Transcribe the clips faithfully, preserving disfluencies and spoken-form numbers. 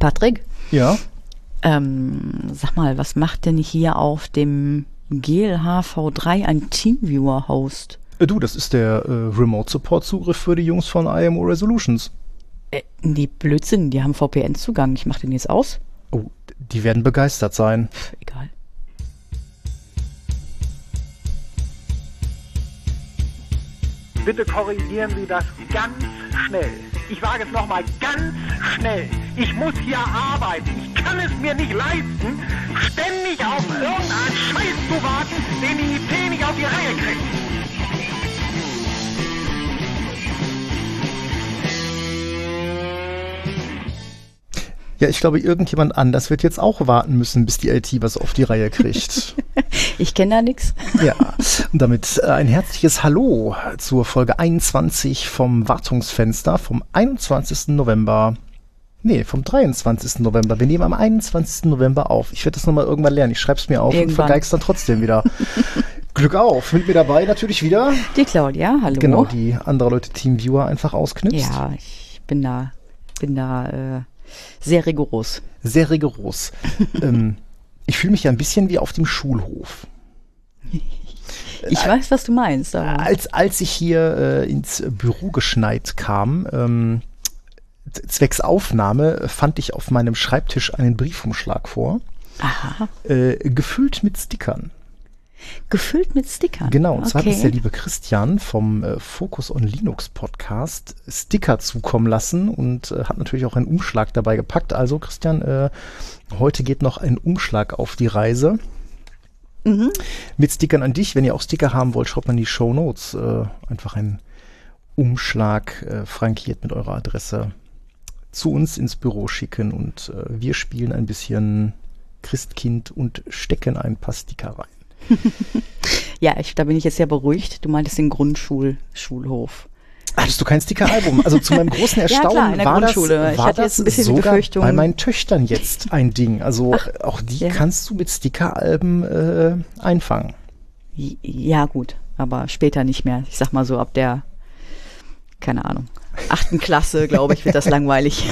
Patrick? Ja? Ähm, sag mal, was macht denn hier auf dem G L H V drei ein Teamviewer-Host? Äh, du, das ist der äh, Remote-Support-Zugriff für die Jungs von I M O Resolutions. Äh, die Blödsinn, die haben V P N-Zugang. Ich mach den jetzt aus. Oh, die werden begeistert sein. Pff, egal. Bitte korrigieren Sie das ganz schnell. Ich sage es nochmal, ganz schnell. Ich muss hier arbeiten. Ich kann es mir nicht leisten, ständig auf irgendeinen Scheiß zu warten, den die I T nicht auf die Reihe kriegt. Ja, ich glaube, irgendjemand anders wird jetzt auch warten müssen, bis die I T was auf die Reihe kriegt. Ich kenne da nichts. Ja, und damit äh, ein herzliches Hallo zur Folge einundzwanzig vom Wartungsfenster vom einundzwanzigsten November. Nee, vom dreiundzwanzigsten November. Wir nehmen am einundzwanzigsten November auf. Ich werde das nochmal irgendwann lernen. Ich schreibe es mir auf irgendwann. Und vergeig's dann trotzdem wieder. Glück auf. Mit mir dabei natürlich wieder Die Claudia, hallo. Genau, die andere Leute Teamviewer einfach ausknipst. Ja, ich bin da, bin da äh, sehr rigoros. Sehr rigoros. ähm, ich fühle mich ja ein bisschen wie auf dem Schulhof. Ich äh, weiß, was du meinst. Aber. Als, als ich hier äh, ins Büro geschneit kam, ähm, zwecks Aufnahme, fand ich auf meinem Schreibtisch einen Briefumschlag vor. Aha. Äh, gefüllt mit Stickern. Gefüllt mit Stickern? Genau, und zwar okay. hat uns der liebe Christian vom äh, Focus on Linux Podcast Sticker zukommen lassen und äh, hat natürlich auch einen Umschlag dabei gepackt. Also Christian, äh, heute geht noch ein Umschlag auf die Reise. Mhm. Mit Stickern an dich. Wenn ihr auch Sticker haben wollt, schaut mal in die Shownotes. Äh, einfach ein Umschlag äh, frankiert mit eurer Adresse zu uns ins Büro schicken und äh, wir spielen ein bisschen Christkind und stecken ein paar Sticker rein. Ja, ich, da bin ich jetzt sehr beruhigt. Du meintest den Grundschulhof. Hattest du kein Sticker-Album? Also zu meinem großen Erstaunen ja, klar, in der war Grundschule. das, ich war hatte das jetzt ein bisschen sogar Befürchtung. Bei meinen Töchtern jetzt ein Ding. Also Ach, auch die ja. kannst du mit Sticker-Alben äh, einfangen. Ja gut, aber später nicht mehr. Ich sag mal so ab der, keine Ahnung, achten Klasse, glaube ich, wird das langweilig.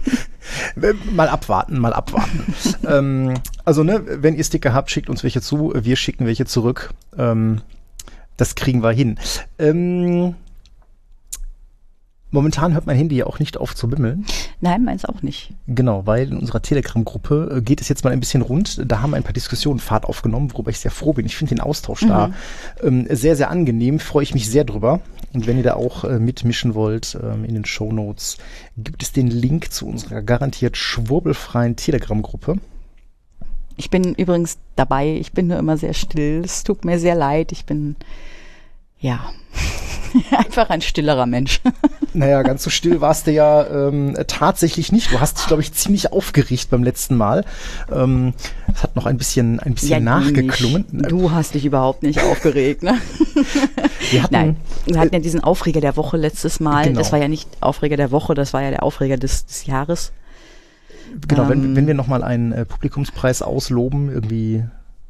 Mal abwarten, mal abwarten. ähm, also, ne, wenn ihr Sticker habt, schickt uns welche zu, wir schicken welche zurück. Ähm, das kriegen wir hin. Ähm, momentan hört mein Handy ja auch nicht auf zu bimmeln. Nein, meins auch nicht. Genau, weil in unserer Telegram-Gruppe äh, geht es jetzt mal ein bisschen rund. Da haben ein paar Diskussionen Fahrt aufgenommen, worüber ich sehr froh bin. Ich finde den Austausch mhm. da ähm, sehr, sehr angenehm. Freue ich mich sehr drüber. Und wenn ihr da auch äh, mitmischen wollt, ähm, in den Shownotes gibt es den Link zu unserer garantiert schwurbelfreien Telegram-Gruppe. Ich bin übrigens dabei. Ich bin nur immer sehr still. Es tut mir sehr leid. Ich bin, ja, einfach ein stillerer Mensch. Naja, ganz so still warst du ja ähm, tatsächlich nicht. Du hast dich, glaube ich, ziemlich aufgeregt beim letzten Mal. Ähm, es hat noch ein bisschen, ein bisschen ja, nachgeklungen. Nicht. Du hast dich überhaupt nicht aufgeregt, ne? Wir hatten, Nein, wir hatten ja diesen Aufreger der Woche letztes Mal. Genau. Das war ja nicht Aufreger der Woche, das war ja der Aufreger des, des Jahres. Genau, ähm, wenn, wenn wir nochmal einen äh, Publikumspreis ausloben, irgendwie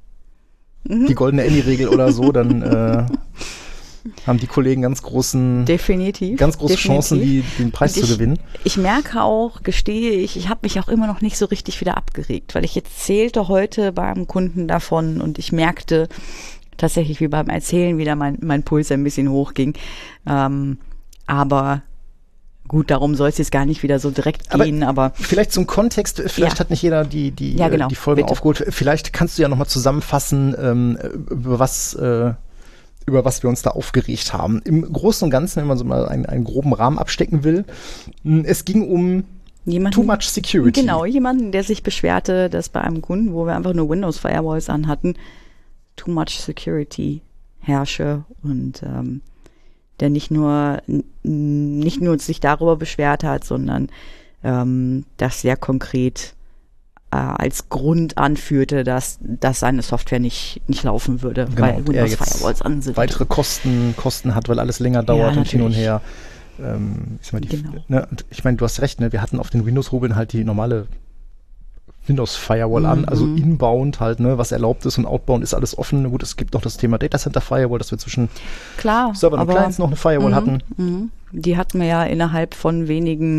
mhm. die goldene Emmy-Regel oder so, dann äh, haben die Kollegen ganz großen, definitiv, ganz große definitiv. Chancen, die, den Preis ich, zu gewinnen. Ich merke auch, gestehe ich, ich habe mich auch immer noch nicht so richtig wieder abgeregt, weil ich jetzt zählte heute beim Kunden davon und ich merkte tatsächlich, wie beim Erzählen wieder mein, mein Puls ein bisschen hochging. Ähm, aber gut, darum soll es jetzt gar nicht wieder so direkt gehen, aber, aber vielleicht zum Kontext, vielleicht ja. hat nicht jeder die, die, ja, genau, die Folgen bitte. aufgeholt. Vielleicht kannst du ja nochmal zusammenfassen, ähm, über was äh, über was wir uns da aufgeregt haben. Im Großen und Ganzen, wenn man so mal einen, einen groben Rahmen abstecken will, es ging um jemanden, Too Much Security. Genau, jemanden, der sich beschwerte, dass bei einem Kunden, wo wir einfach nur Windows Firewalls anhatten, Too Much Security herrsche und ähm, der nicht nur n- nicht nur sich darüber beschwert hat, sondern ähm, das sehr konkret äh, als Grund anführte, dass, dass seine Software nicht, nicht laufen würde, Genau, weil Windows Firewalls an sind. Weitere Kosten, Kosten hat, weil alles länger dauert ja, und hin und natürlich. her. Ähm, ich meine, Genau. ne, ich mein, du hast recht, ne, wir hatten auf den Windows-Rubeln halt die normale Windows Firewall an, also Mhm. inbound halt, ne, was erlaubt ist und outbound ist alles offen. Gut, es gibt noch das Thema Data Center Firewall, dass wir zwischen Klar, Servern und aber- Clients noch eine Firewall Mhm, hatten. mhm. Die hatten wir ja innerhalb von wenigen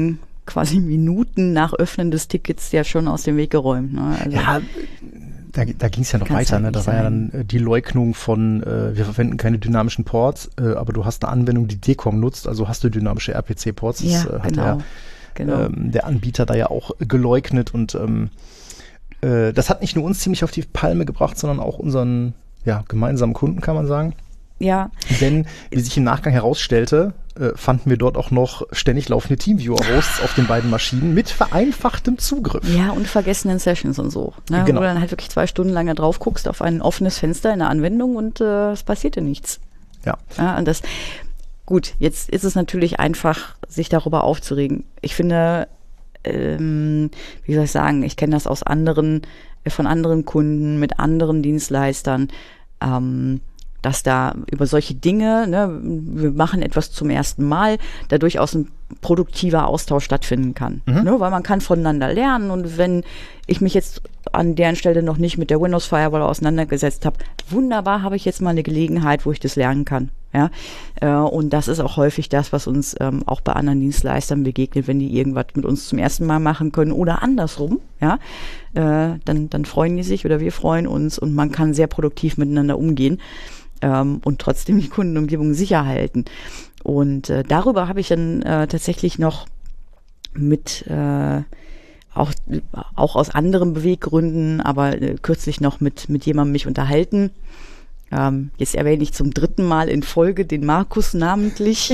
quasi Minuten nach Öffnen des Tickets ja schon aus dem Weg geräumt. Ne? Also, ja, da, da ging es ja noch weiter. halt Ne? Da war ja dann äh, die Leugnung von, äh, wir verwenden keine dynamischen Ports, äh, aber du hast eine Anwendung, die D COM nutzt, also hast du dynamische R P C-Ports. Das ja, äh, hat genau, der, genau. ähm, der Anbieter da ja auch geleugnet. Und ähm, äh, das hat nicht nur uns ziemlich auf die Palme gebracht, sondern auch unseren ja, gemeinsamen Kunden, kann man sagen. Ja. Denn, wie sich im Nachgang herausstellte, äh, fanden wir dort auch noch ständig laufende Teamviewer-Hosts auf den beiden Maschinen mit vereinfachtem Zugriff. Ja, und vergessenen Sessions und so. Ne? Genau. Wo du dann halt wirklich zwei Stunden lang da drauf guckst auf ein offenes Fenster in der Anwendung und äh, es passierte nichts. Ja. Ja, und das, gut, jetzt ist es natürlich einfach, sich darüber aufzuregen. Ich finde, ähm, wie soll ich sagen, ich kenne das aus anderen, äh, von anderen Kunden, mit anderen Dienstleistern, ähm, dass da über solche Dinge, ne, wir machen etwas zum ersten Mal, da durchaus ein produktiver Austausch stattfinden kann. Mhm. Ne, weil man kann voneinander lernen und wenn ich mich jetzt an deren Stelle noch nicht mit der Windows Firewall auseinandergesetzt habe, wunderbar, habe ich jetzt mal eine Gelegenheit, wo ich das lernen kann. Ja, äh, und das ist auch häufig das, was uns ähm, auch bei anderen Dienstleistern begegnet, wenn die irgendwas mit uns zum ersten Mal machen können oder andersrum, ja, äh, dann, dann freuen die sich oder wir freuen uns und man kann sehr produktiv miteinander umgehen. Ähm, und trotzdem die Kundenumgebung sicher halten. Und äh, darüber habe ich dann äh, tatsächlich noch mit, äh, auch, auch aus anderen Beweggründen, aber äh, kürzlich noch mit, mit jemandem mich unterhalten. Ähm, jetzt erwähne ich zum dritten Mal in Folge den Markus namentlich.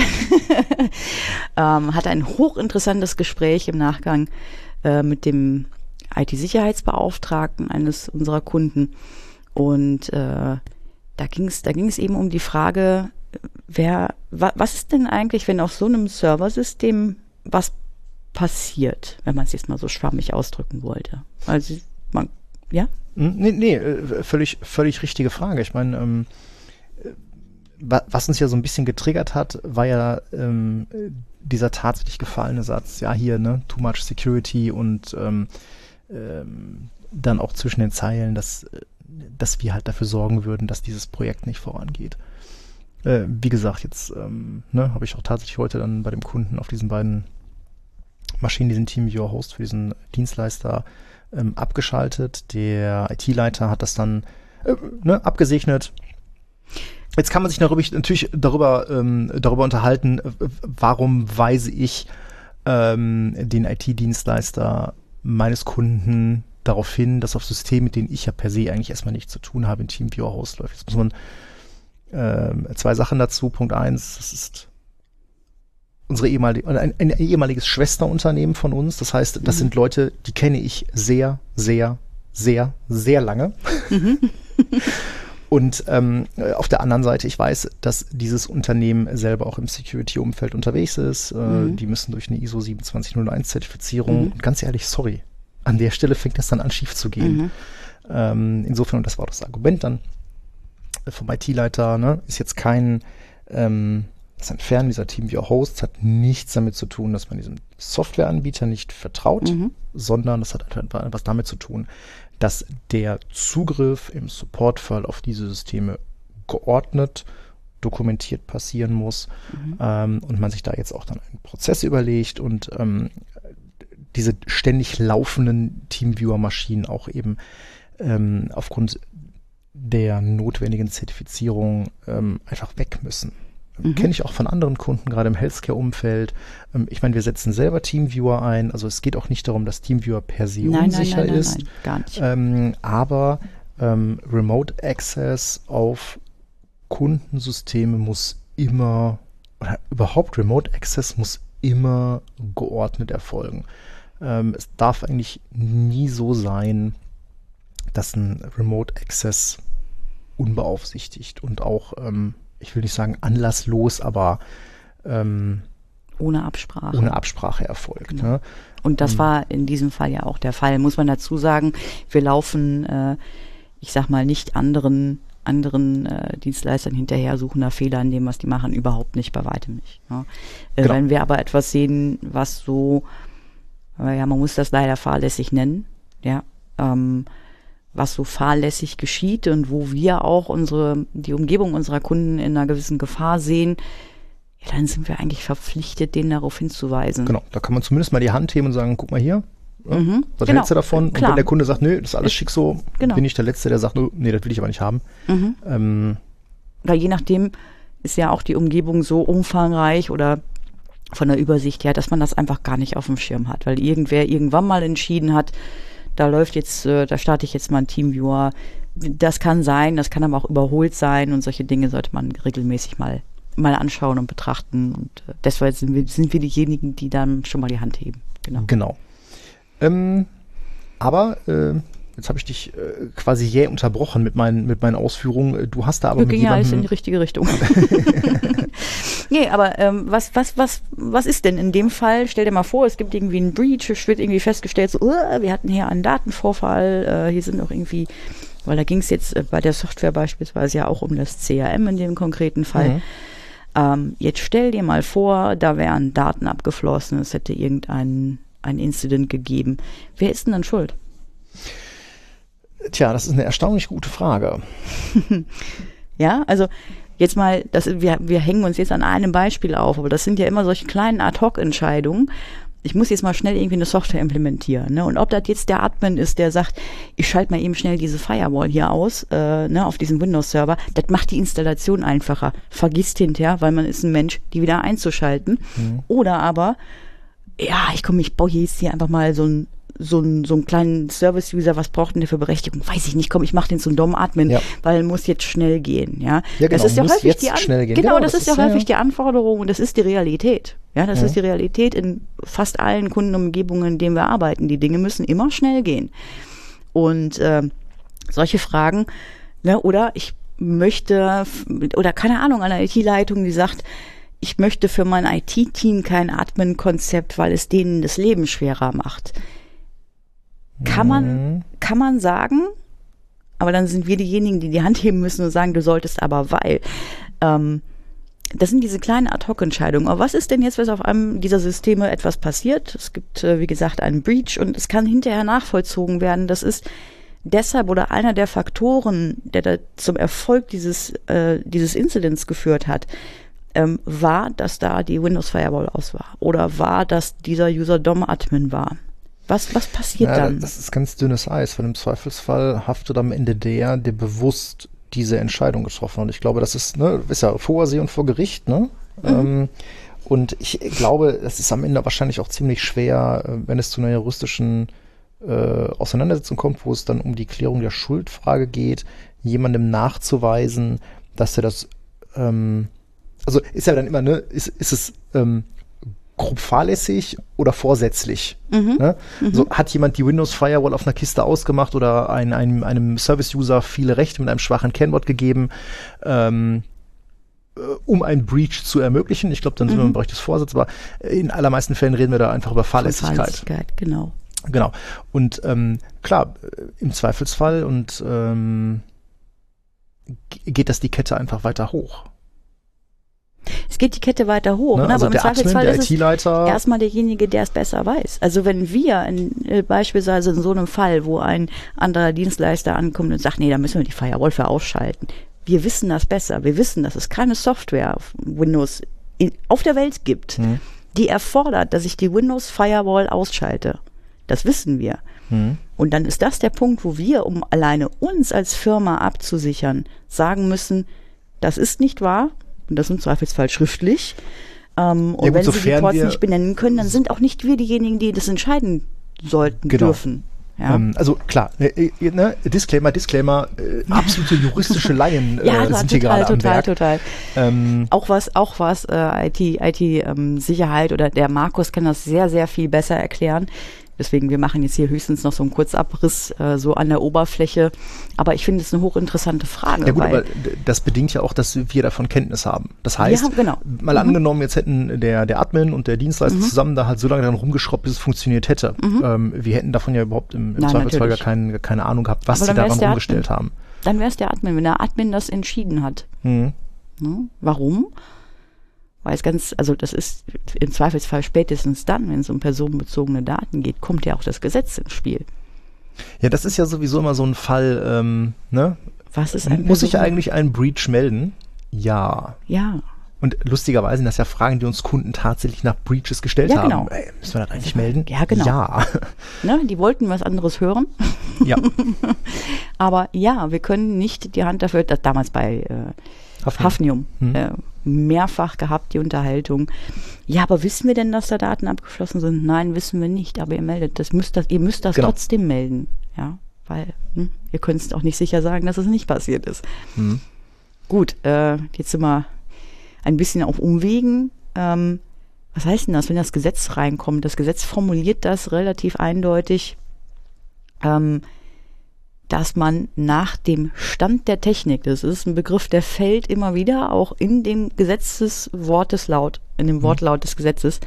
ähm, hatte ein hochinteressantes Gespräch im Nachgang äh, mit dem I T-Sicherheitsbeauftragten eines unserer Kunden. Und äh, Da ging es da ging es eben um die Frage, wer, wa, was ist denn eigentlich, wenn auf so einem Serversystem was passiert, wenn man es jetzt mal so schwammig ausdrücken wollte? Also, man, ja? Nee, nee, völlig, völlig richtige Frage. Ich meine, ähm, was uns ja so ein bisschen getriggert hat, war ja ähm, dieser tatsächlich gefallene Satz, ja hier, ne, too much security und ähm, ähm, dann auch zwischen den Zeilen, dass dass wir halt dafür sorgen würden, dass dieses Projekt nicht vorangeht. Äh, wie gesagt, jetzt ähm, ne, habe ich auch tatsächlich heute dann bei dem Kunden auf diesen beiden Maschinen diesen TeamViewer-Host für diesen Dienstleister ähm, abgeschaltet. Der I T-Leiter hat das dann äh, ne, abgesegnet. Jetzt kann man sich darüber, natürlich darüber, ähm, darüber unterhalten, äh, warum weise ich ähm, den I T-Dienstleister meines Kunden darauf hin, dass auf Systemen, mit denen ich ja per se eigentlich erstmal nichts zu tun habe, in TeamViewer-Host läuft. Jetzt muss man äh, zwei Sachen dazu. Punkt eins, das ist unsere ehemalige, ein, ein ehemaliges Schwesterunternehmen von uns. Das heißt, das mhm. sind Leute, die kenne ich sehr, sehr, sehr, sehr lange. Mhm. Und ähm, auf der anderen Seite, ich weiß, dass dieses Unternehmen selber auch im Security-Umfeld unterwegs ist. Äh, mhm. Die müssen durch eine I S O sieben zwei null null eins Zertifizierung. Mhm. Und ganz ehrlich, sorry, an der Stelle fängt das dann an, schief zu gehen. Mhm. Ähm, insofern, und das war das Argument dann vom I T-Leiter, ne, ist jetzt kein, ähm, das Entfernen dieser TeamViewer-Hosts hat nichts damit zu tun, dass man diesem Softwareanbieter nicht vertraut, mhm. sondern das hat einfach etwas damit zu tun, dass der Zugriff im Support-Fall auf diese Systeme geordnet, dokumentiert passieren muss mhm. ähm, und man sich da jetzt auch dann einen Prozess überlegt und ähm, diese ständig laufenden TeamViewer-Maschinen auch eben ähm, aufgrund der notwendigen Zertifizierung ähm, einfach weg müssen. Mhm. Kenne ich auch von anderen Kunden, gerade im Healthcare-Umfeld. Ähm, ich meine, wir setzen selber TeamViewer ein. Also es geht auch nicht darum, dass TeamViewer per se nein, unsicher nein, nein, ist. Nein, nein, gar nicht. Ähm, aber ähm, Remote Access auf Kundensysteme muss immer, oder überhaupt Remote Access muss immer geordnet erfolgen. Ähm, es darf eigentlich nie so sein, dass ein Remote Access unbeaufsichtigt und auch, ähm, ich will nicht sagen anlasslos, aber ähm, ohne Absprache. Ohne Absprache erfolgt. Genau. Ne? Und das um, war in diesem Fall ja auch der Fall, muss man dazu sagen. Wir laufen, äh, ich sag mal, nicht anderen anderen äh, Dienstleistern hinterher, suchen nach Fehler in dem, was die machen, überhaupt nicht, bei weitem nicht. Ne? Äh, genau. Wenn wir aber etwas sehen, was so, äh, ja, man muss das leider fahrlässig nennen, ja, ähm, was so fahrlässig geschieht und wo wir auch unsere, die Umgebung unserer Kunden in einer gewissen Gefahr sehen, ja, dann sind wir eigentlich verpflichtet, den darauf hinzuweisen. Genau, da kann man zumindest mal die Hand heben und sagen, guck mal hier, ja, Mhm, was genau, hältst du davon? klar. Und wenn der Kunde sagt, nö, das ist alles schick so, Genau. bin ich der Letzte, der sagt, nö, nee, das will ich aber nicht haben. Mhm. Ähm, Weil je nachdem ist ja auch die Umgebung so umfangreich oder von der Übersicht her, dass man das einfach gar nicht auf dem Schirm hat, weil irgendwer irgendwann mal entschieden hat, da läuft jetzt, äh, da starte ich jetzt mal einen Teamviewer. Das kann sein, das kann aber auch überholt sein und solche Dinge sollte man regelmäßig mal mal anschauen und betrachten und äh, deshalb sind wir, sind wir diejenigen, die dann schon mal die Hand heben. Genau. Genau. Ähm, aber äh, jetzt habe ich dich äh, quasi jäh unterbrochen mit meinen, mit meinen Ausführungen. Du hast da aber Wir mit gehen ja alles in jemandem... die richtige Richtung. Nee, aber ähm, was, was, was, was ist denn in dem Fall? Stell dir mal vor, es gibt irgendwie einen Breach, es wird irgendwie festgestellt, so, uh, wir hatten hier einen Datenvorfall, äh, hier sind auch irgendwie, weil da ging es jetzt äh, bei der Software beispielsweise ja auch um das C R M in dem konkreten Fall. Mhm. Ähm, jetzt stell dir mal vor, da wären Daten abgeflossen, es hätte irgendein ein Incident gegeben. Wer ist denn dann schuld? Tja, das ist eine erstaunlich gute Frage. Ja, also jetzt mal, das, wir, wir hängen uns jetzt an einem Beispiel auf, aber das sind ja immer solche kleinen Ad-Hoc-Entscheidungen. Ich muss jetzt mal schnell irgendwie eine Software implementieren. Ne? Und ob das jetzt der Admin ist, der sagt, ich schalte mal eben schnell diese Firewall hier aus, äh, ne, auf diesem Windows-Server, das macht die Installation einfacher. Vergisst hinterher, weil man ist ein Mensch, die wieder einzuschalten. Mhm. Oder aber, ja, ich komme, ich baue hier jetzt hier einfach mal so ein so einen so einen kleinen Service-User, was braucht denn der für Berechtigung? Weiß ich nicht, komm, ich mache den zum Dom-Admin, ja. weil muss jetzt schnell gehen, ja. Ja, genau, das ist ja muss häufig jetzt die An- schnell gehen. Genau, genau das, das ist ja ist, häufig ja. die Anforderung und das ist die Realität. Ja, das ja. ist die Realität in fast allen Kundenumgebungen, in denen wir arbeiten. Die Dinge müssen immer schnell gehen. Und äh, solche Fragen, ne, oder ich möchte, oder keine Ahnung, eine I T-Leitung, die sagt, ich möchte für mein I T-Team kein Admin-Konzept, weil es denen das Leben schwerer macht. Kann man, kann man sagen, aber dann sind wir diejenigen, die die Hand heben müssen und sagen, du solltest aber, weil. Ähm, das sind diese kleinen Ad-Hoc-Entscheidungen. Aber was ist denn jetzt, wenn auf einem dieser Systeme etwas passiert? Es gibt, äh, wie gesagt, einen Breach und es kann hinterher nachvollzogen werden. Das ist deshalb oder einer der Faktoren, der da zum Erfolg dieses, äh, dieses Incidents geführt hat, ähm, war, dass da die Windows Firewall aus war. Oder war, dass dieser User D O M-Admin war. Was, was passiert ja, dann? Das ist ganz dünnes Eis, weil im Zweifelsfall haftet am Ende der, der bewusst diese Entscheidung getroffen hat. Und ich glaube, das ist, ne, ist ja vor See und vor Gericht, ne? Mhm. Ähm, und ich glaube, das ist am Ende wahrscheinlich auch ziemlich schwer, wenn es zu einer juristischen äh, Auseinandersetzung kommt, wo es dann um die Klärung der Schuldfrage geht, jemandem nachzuweisen, dass er das, ähm, also ist ja dann immer, ne, ist, ist es, ähm, grob fahrlässig oder vorsätzlich. Mhm. Ne? Mhm. So hat jemand die Windows Firewall auf einer Kiste ausgemacht oder ein, ein, einem Service-User viele Rechte mit einem schwachen Kennwort gegeben, ähm, um einen Breach zu ermöglichen. Ich glaube, dann sind mhm. wir im Bereich des Vorsatzes, aber in allermeisten Fällen reden wir da einfach über Fahrlässigkeit. Fahrlässigkeit, genau. Genau. Und ähm, klar, im Zweifelsfall und ähm, geht das die Kette einfach weiter hoch. Es geht die Kette weiter hoch, ne? ne? Also aber im der Zweifelsfall Admin, der ist I T-Leiter es erstmal derjenige, der es besser weiß. Also wenn wir in, äh, beispielsweise in so einem Fall, wo ein anderer Dienstleister ankommt und sagt, nee, da müssen wir die Firewall für ausschalten. Wir wissen das besser. Wir wissen, dass es keine Software auf Windows in, auf der Welt gibt, hm. die erfordert, dass ich die Windows Firewall ausschalte. Das wissen wir. Hm. Und dann ist das der Punkt, wo wir, um alleine uns als Firma abzusichern, sagen müssen, das ist nicht wahr. Und das im Zweifelsfall schriftlich. Ähm, und ja, gut, wenn sie die Ports nicht benennen können, dann sind auch nicht wir diejenigen, die das entscheiden sollten, genau. dürfen. Ja. Ähm, also klar, ne, ne, Disclaimer, Disclaimer, äh, absolute juristische Laien äh, ja, sind total, hier gerade am total, Werk. total. Ähm, auch was, auch was äh, I T, I T-Sicherheit ähm, oder der Markus kann das sehr, sehr viel besser erklären. Deswegen, wir machen jetzt hier höchstens noch so einen Kurzabriss äh, so an der Oberfläche. Aber ich finde es eine hochinteressante Frage. Ja gut, weil aber das bedingt ja auch, dass wir davon Kenntnis haben. Das heißt, ja, genau. mal mhm. angenommen, jetzt hätten der, der Admin und der Dienstleister mhm. zusammen da halt so lange dran rumgeschraubt, bis es funktioniert hätte. Mhm. Ähm, wir hätten davon ja überhaupt im, im Nein, Zweifelsfall gar kein, keine Ahnung gehabt, was sie daran rumgestellt haben. Dann wäre es der Admin, wenn der Admin das entschieden hat. Mhm. Ja, warum? Weil es ganz, also das ist im Zweifelsfall spätestens dann, wenn es um personenbezogene Daten geht, kommt ja auch das Gesetz ins Spiel. Ja, das ist ja sowieso immer so ein Fall, ähm, ne? Was ist ein Muss ich eigentlich einen Breach melden? Ja. Ja. Und lustigerweise sind das ja Fragen, die uns Kunden tatsächlich nach Breaches gestellt Ja, haben. genau. Ey, müssen wir das eigentlich melden? Ja, genau. Ja. Ne, die wollten was anderes hören. Ja. Aber ja, wir können nicht die Hand dafür, das damals bei äh, Hafnium, Hafnium Hm. äh, mehrfach gehabt, die Unterhaltung. Ja, aber wissen wir denn, dass da Daten abgeschlossen sind? Nein, wissen wir nicht, aber ihr meldet das, müsst das, ihr müsst das Genau. trotzdem melden. Ja, weil hm, ihr könnt es auch nicht sicher sagen, dass es nicht passiert ist. Hm. Gut, äh, jetzt sind wir ein bisschen auf Umwegen. Ähm, was heißt denn das, wenn das Gesetz reinkommt? Das Gesetz formuliert das relativ eindeutig, ähm, dass man nach dem Stand der Technik, das ist ein Begriff, der fällt immer wieder, auch in dem Gesetzesworteslaut, in dem Wortlaut des Gesetzes.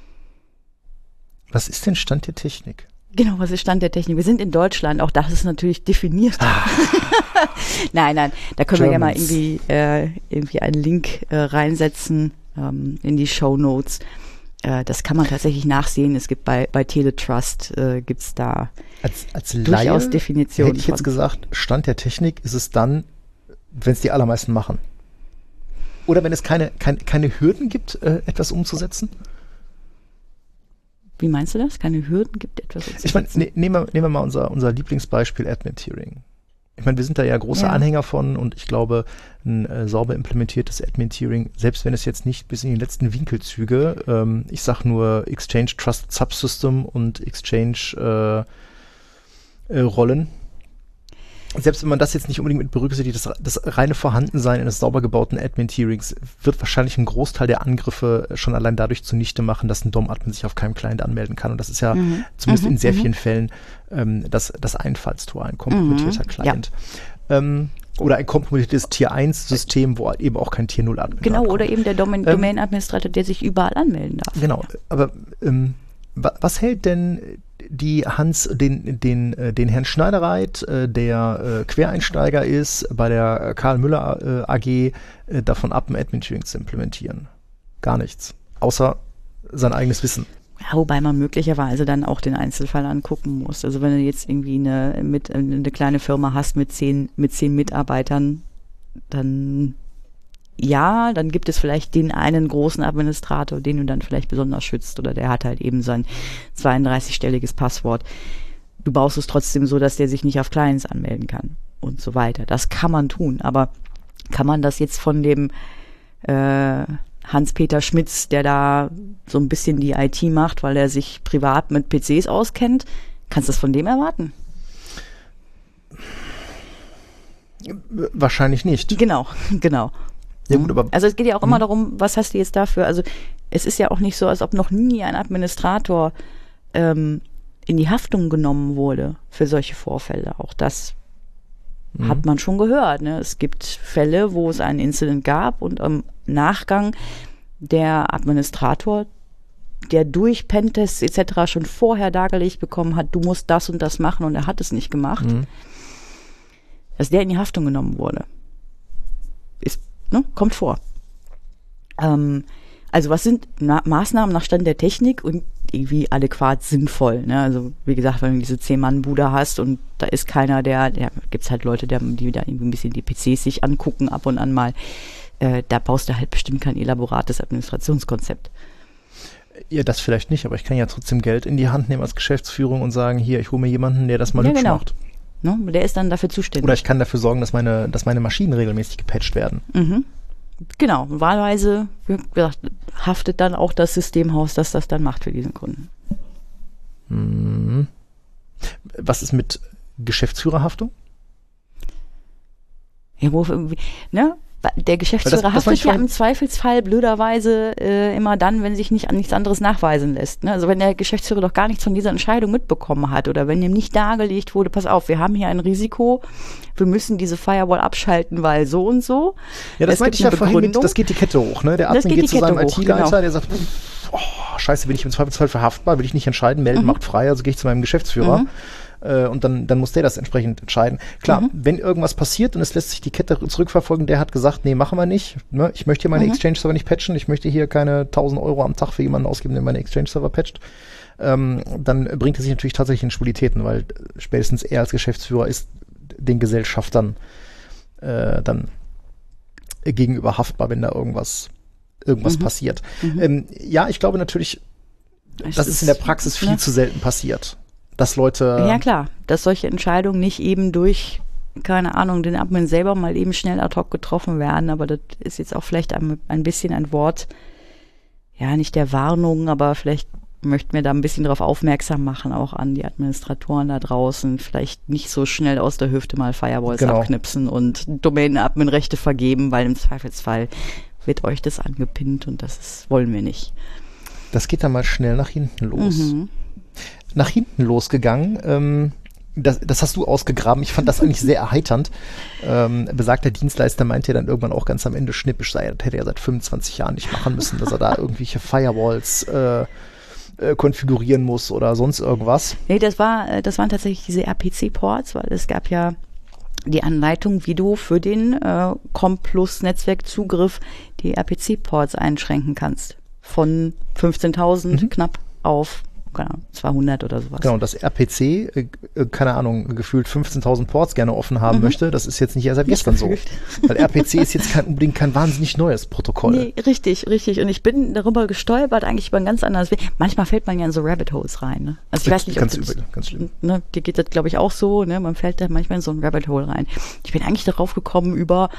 Was ist denn Stand der Technik? Genau, was ist Stand der Technik? Wir sind in Deutschland, auch das ist natürlich definiert. nein, nein, da können wir ja mal Germans. irgendwie, äh, irgendwie einen Link äh, reinsetzen ähm, in die Shownotes. Äh, das kann man tatsächlich nachsehen. Es gibt bei, bei Teletrust, äh, gibt es da Als, als durchaus Laie Definitionen. hätte ich jetzt von. gesagt, Stand der Technik ist es dann, wenn es die allermeisten machen. Oder wenn es keine, kein, keine Hürden gibt, äh, etwas umzusetzen. Wie meinst du das? Keine Hürden gibt etwas? Ich meine, ne, nehmen, wir, nehmen wir mal unser, unser Lieblingsbeispiel Admin-Tiering. Ich meine, wir sind da ja große Ja. Anhänger von und ich glaube, ein äh, sauber implementiertes Admin-Tiering, selbst wenn es jetzt nicht bis in die letzten Winkelzüge, ähm, ich sag nur Exchange Trusted Subsystem und Exchange äh, äh, Rollen, selbst wenn man das jetzt nicht unbedingt mit berücksichtigt, das, das reine Vorhandensein eines sauber gebauten Admin-Tierings wird wahrscheinlich einen Großteil der Angriffe schon allein dadurch zunichte machen, dass ein D O M-Admin sich auf keinem Client anmelden kann. Und das ist ja Mhm. zumindest Mhm. in sehr Mhm. vielen Fällen ähm, das, das Einfallstor, ein kompromittierter Mhm. Client. Ähm, oder ein kompromittiertes Tier eins System, wo eben auch kein Tier null Admin Genau, nachkommt. oder eben der Domain- Ähm, Domain-Administrator, der sich überall anmelden darf. Genau, aber ähm, wa- was hält denn die Hans, den, den, äh, den Herrn Schneidereit, äh, der äh, Quereinsteiger ist, bei der Karl Müller äh, A G äh, davon ab, ein Admin-Tiering zu implementieren? Gar nichts. Außer sein eigenes Wissen. Ja, wobei man möglicherweise dann auch den Einzelfall angucken muss. Also wenn du jetzt irgendwie eine, mit, eine kleine Firma hast mit zehn, mit zehn Mitarbeitern, dann ja, dann gibt es vielleicht den einen großen Administrator, den du dann vielleicht besonders schützt, oder der hat halt eben sein zweiunddreißig-stelliges Passwort. Du baust es trotzdem so, dass der sich nicht auf Clients anmelden kann und so weiter. Das kann man tun, aber kann man das jetzt von dem äh, Hans-Peter Schmitz, der da so ein bisschen die I T macht, weil er sich privat mit P Cs auskennt, kannst du das von dem erwarten? Wahrscheinlich nicht. Genau, genau. Ja, gut, aber Also es geht ja auch immer Mhm. darum, was hast du jetzt dafür? Also es ist ja auch nicht so, als ob noch nie ein Administrator ähm, in die Haftung genommen wurde für solche Vorfälle. Auch das Mhm. hat man schon gehört. Ne? Es gibt Fälle, wo es einen Incident gab und im Nachgang der Administrator, der durch Pentests et cetera schon vorher dargelegt bekommen hat, du musst das und das machen, und er hat es nicht gemacht, Mhm. dass der in die Haftung genommen wurde. Ist, ne, kommt vor. Ähm, also was sind Na- Maßnahmen nach Stand der Technik und irgendwie adäquat sinnvoll? Ne? Also wie gesagt, wenn du diese Zehn-Mann-Bude hast und da ist keiner, der, ja, gibt es halt Leute, der, die da irgendwie ein bisschen die P Cs sich angucken ab und an mal, äh, da baust du halt bestimmt kein elaborates Administrationskonzept. Ja, das vielleicht nicht, aber ich kann ja trotzdem Geld in die Hand nehmen als Geschäftsführung und sagen, hier, ich hole mir jemanden, der das mal Ja, hübsch genau. macht. Ne? Der ist dann dafür zuständig. Oder ich kann dafür sorgen, dass meine, dass meine Maschinen regelmäßig gepatcht werden. Mhm. Genau, wahlweise wie gesagt, haftet dann auch das Systemhaus, das das dann macht für diesen Kunden. Mhm. Was ist mit Geschäftsführerhaftung? Ja, wo, ne? Der Geschäftsführer Das- das haftet war ich ja vorhin- im Zweifelsfall blöderweise äh, immer dann, wenn sich nicht an nichts anderes nachweisen lässt. Ne? Also wenn der Geschäftsführer doch gar nichts von dieser Entscheidung mitbekommen hat oder wenn ihm nicht dargelegt wurde, pass auf, wir haben hier ein Risiko, wir müssen diese Firewall abschalten, weil so und so. Ja, das Es meinte gibt ich ja eine vorhin mit, Begründung. das geht die Kette hoch, ne? Der Das Admin geht geht die zu seinem Kette hoch, I T-Leiter, genau. der sagt, pff, oh, scheiße, bin ich im Zweifelsfall verhaftbar, will ich nicht entscheiden, melden Mhm. macht frei, also gehe ich zu meinem Geschäftsführer. Mhm. Äh, und dann, dann muss der das entsprechend entscheiden. Klar, Mhm. wenn irgendwas passiert und es lässt sich die Kette zurückverfolgen, der hat gesagt, nee, machen wir nicht. Ne? Ich möchte hier meine Mhm. Exchange-Server nicht patchen, ich möchte hier keine tausend Euro am Tag für jemanden ausgeben, der meine Exchange-Server patcht. Ähm, dann bringt er sich natürlich tatsächlich in Schwulitäten, weil spätestens er als Geschäftsführer ist den Gesellschaftern äh, dann gegenüber haftbar, wenn da irgendwas irgendwas Mhm. passiert. Mhm. Ähm, ja, ich glaube natürlich, Es das ist in der Praxis viel ne? zu selten passiert. Dass Leute. Ja, klar, dass solche Entscheidungen nicht eben durch, keine Ahnung, den Admin selber mal eben schnell ad hoc getroffen werden, aber das ist jetzt auch vielleicht ein, ein bisschen ein Wort, ja, nicht der Warnung, aber vielleicht möchten wir da ein bisschen darauf aufmerksam machen, auch an die Administratoren da draußen, vielleicht nicht so schnell aus der Hüfte mal Firewalls Genau. abknipsen und Domain-Admin-Rechte vergeben, weil im Zweifelsfall wird euch das angepinnt und das ist, wollen wir nicht. Das geht dann mal schnell nach hinten los. Mhm. Nach hinten losgegangen. Ähm, das, das hast du ausgegraben. Ich fand das eigentlich sehr erheiternd. Ähm, besagter Dienstleister meinte ja dann irgendwann auch ganz am Ende schnippisch, sei, das hätte er seit fünfundzwanzig Jahren nicht machen müssen, dass er da irgendwelche Firewalls äh, äh, konfigurieren muss oder sonst irgendwas. Nee, das war, das waren tatsächlich diese R P C-Ports, weil es gab ja die Anleitung, wie du für den äh, Com-Plus-Netzwerkzugriff die R P C-Ports einschränken kannst. Von fünfzehntausend Mhm. knapp auf keine Ahnung, zweihundert oder sowas. Genau, das R P C, äh, keine Ahnung, gefühlt fünfzehntausend Ports gerne offen haben Mhm. möchte, das ist jetzt nicht erst seit gestern so. Weil R P C ist jetzt kein, unbedingt kein wahnsinnig neues Protokoll. Nee, richtig, richtig. Und ich bin darüber gestolpert, eigentlich über ein ganz anderes Weg. Manchmal fällt man ja in so Rabbit Holes rein. Ne? Also ich weiß nicht, ganz ob das, übel, ganz schlimm. Ne, dir geht das, glaube ich, auch so. Ne? Man fällt da manchmal in so ein Rabbit Hole rein. Ich bin eigentlich darauf gekommen über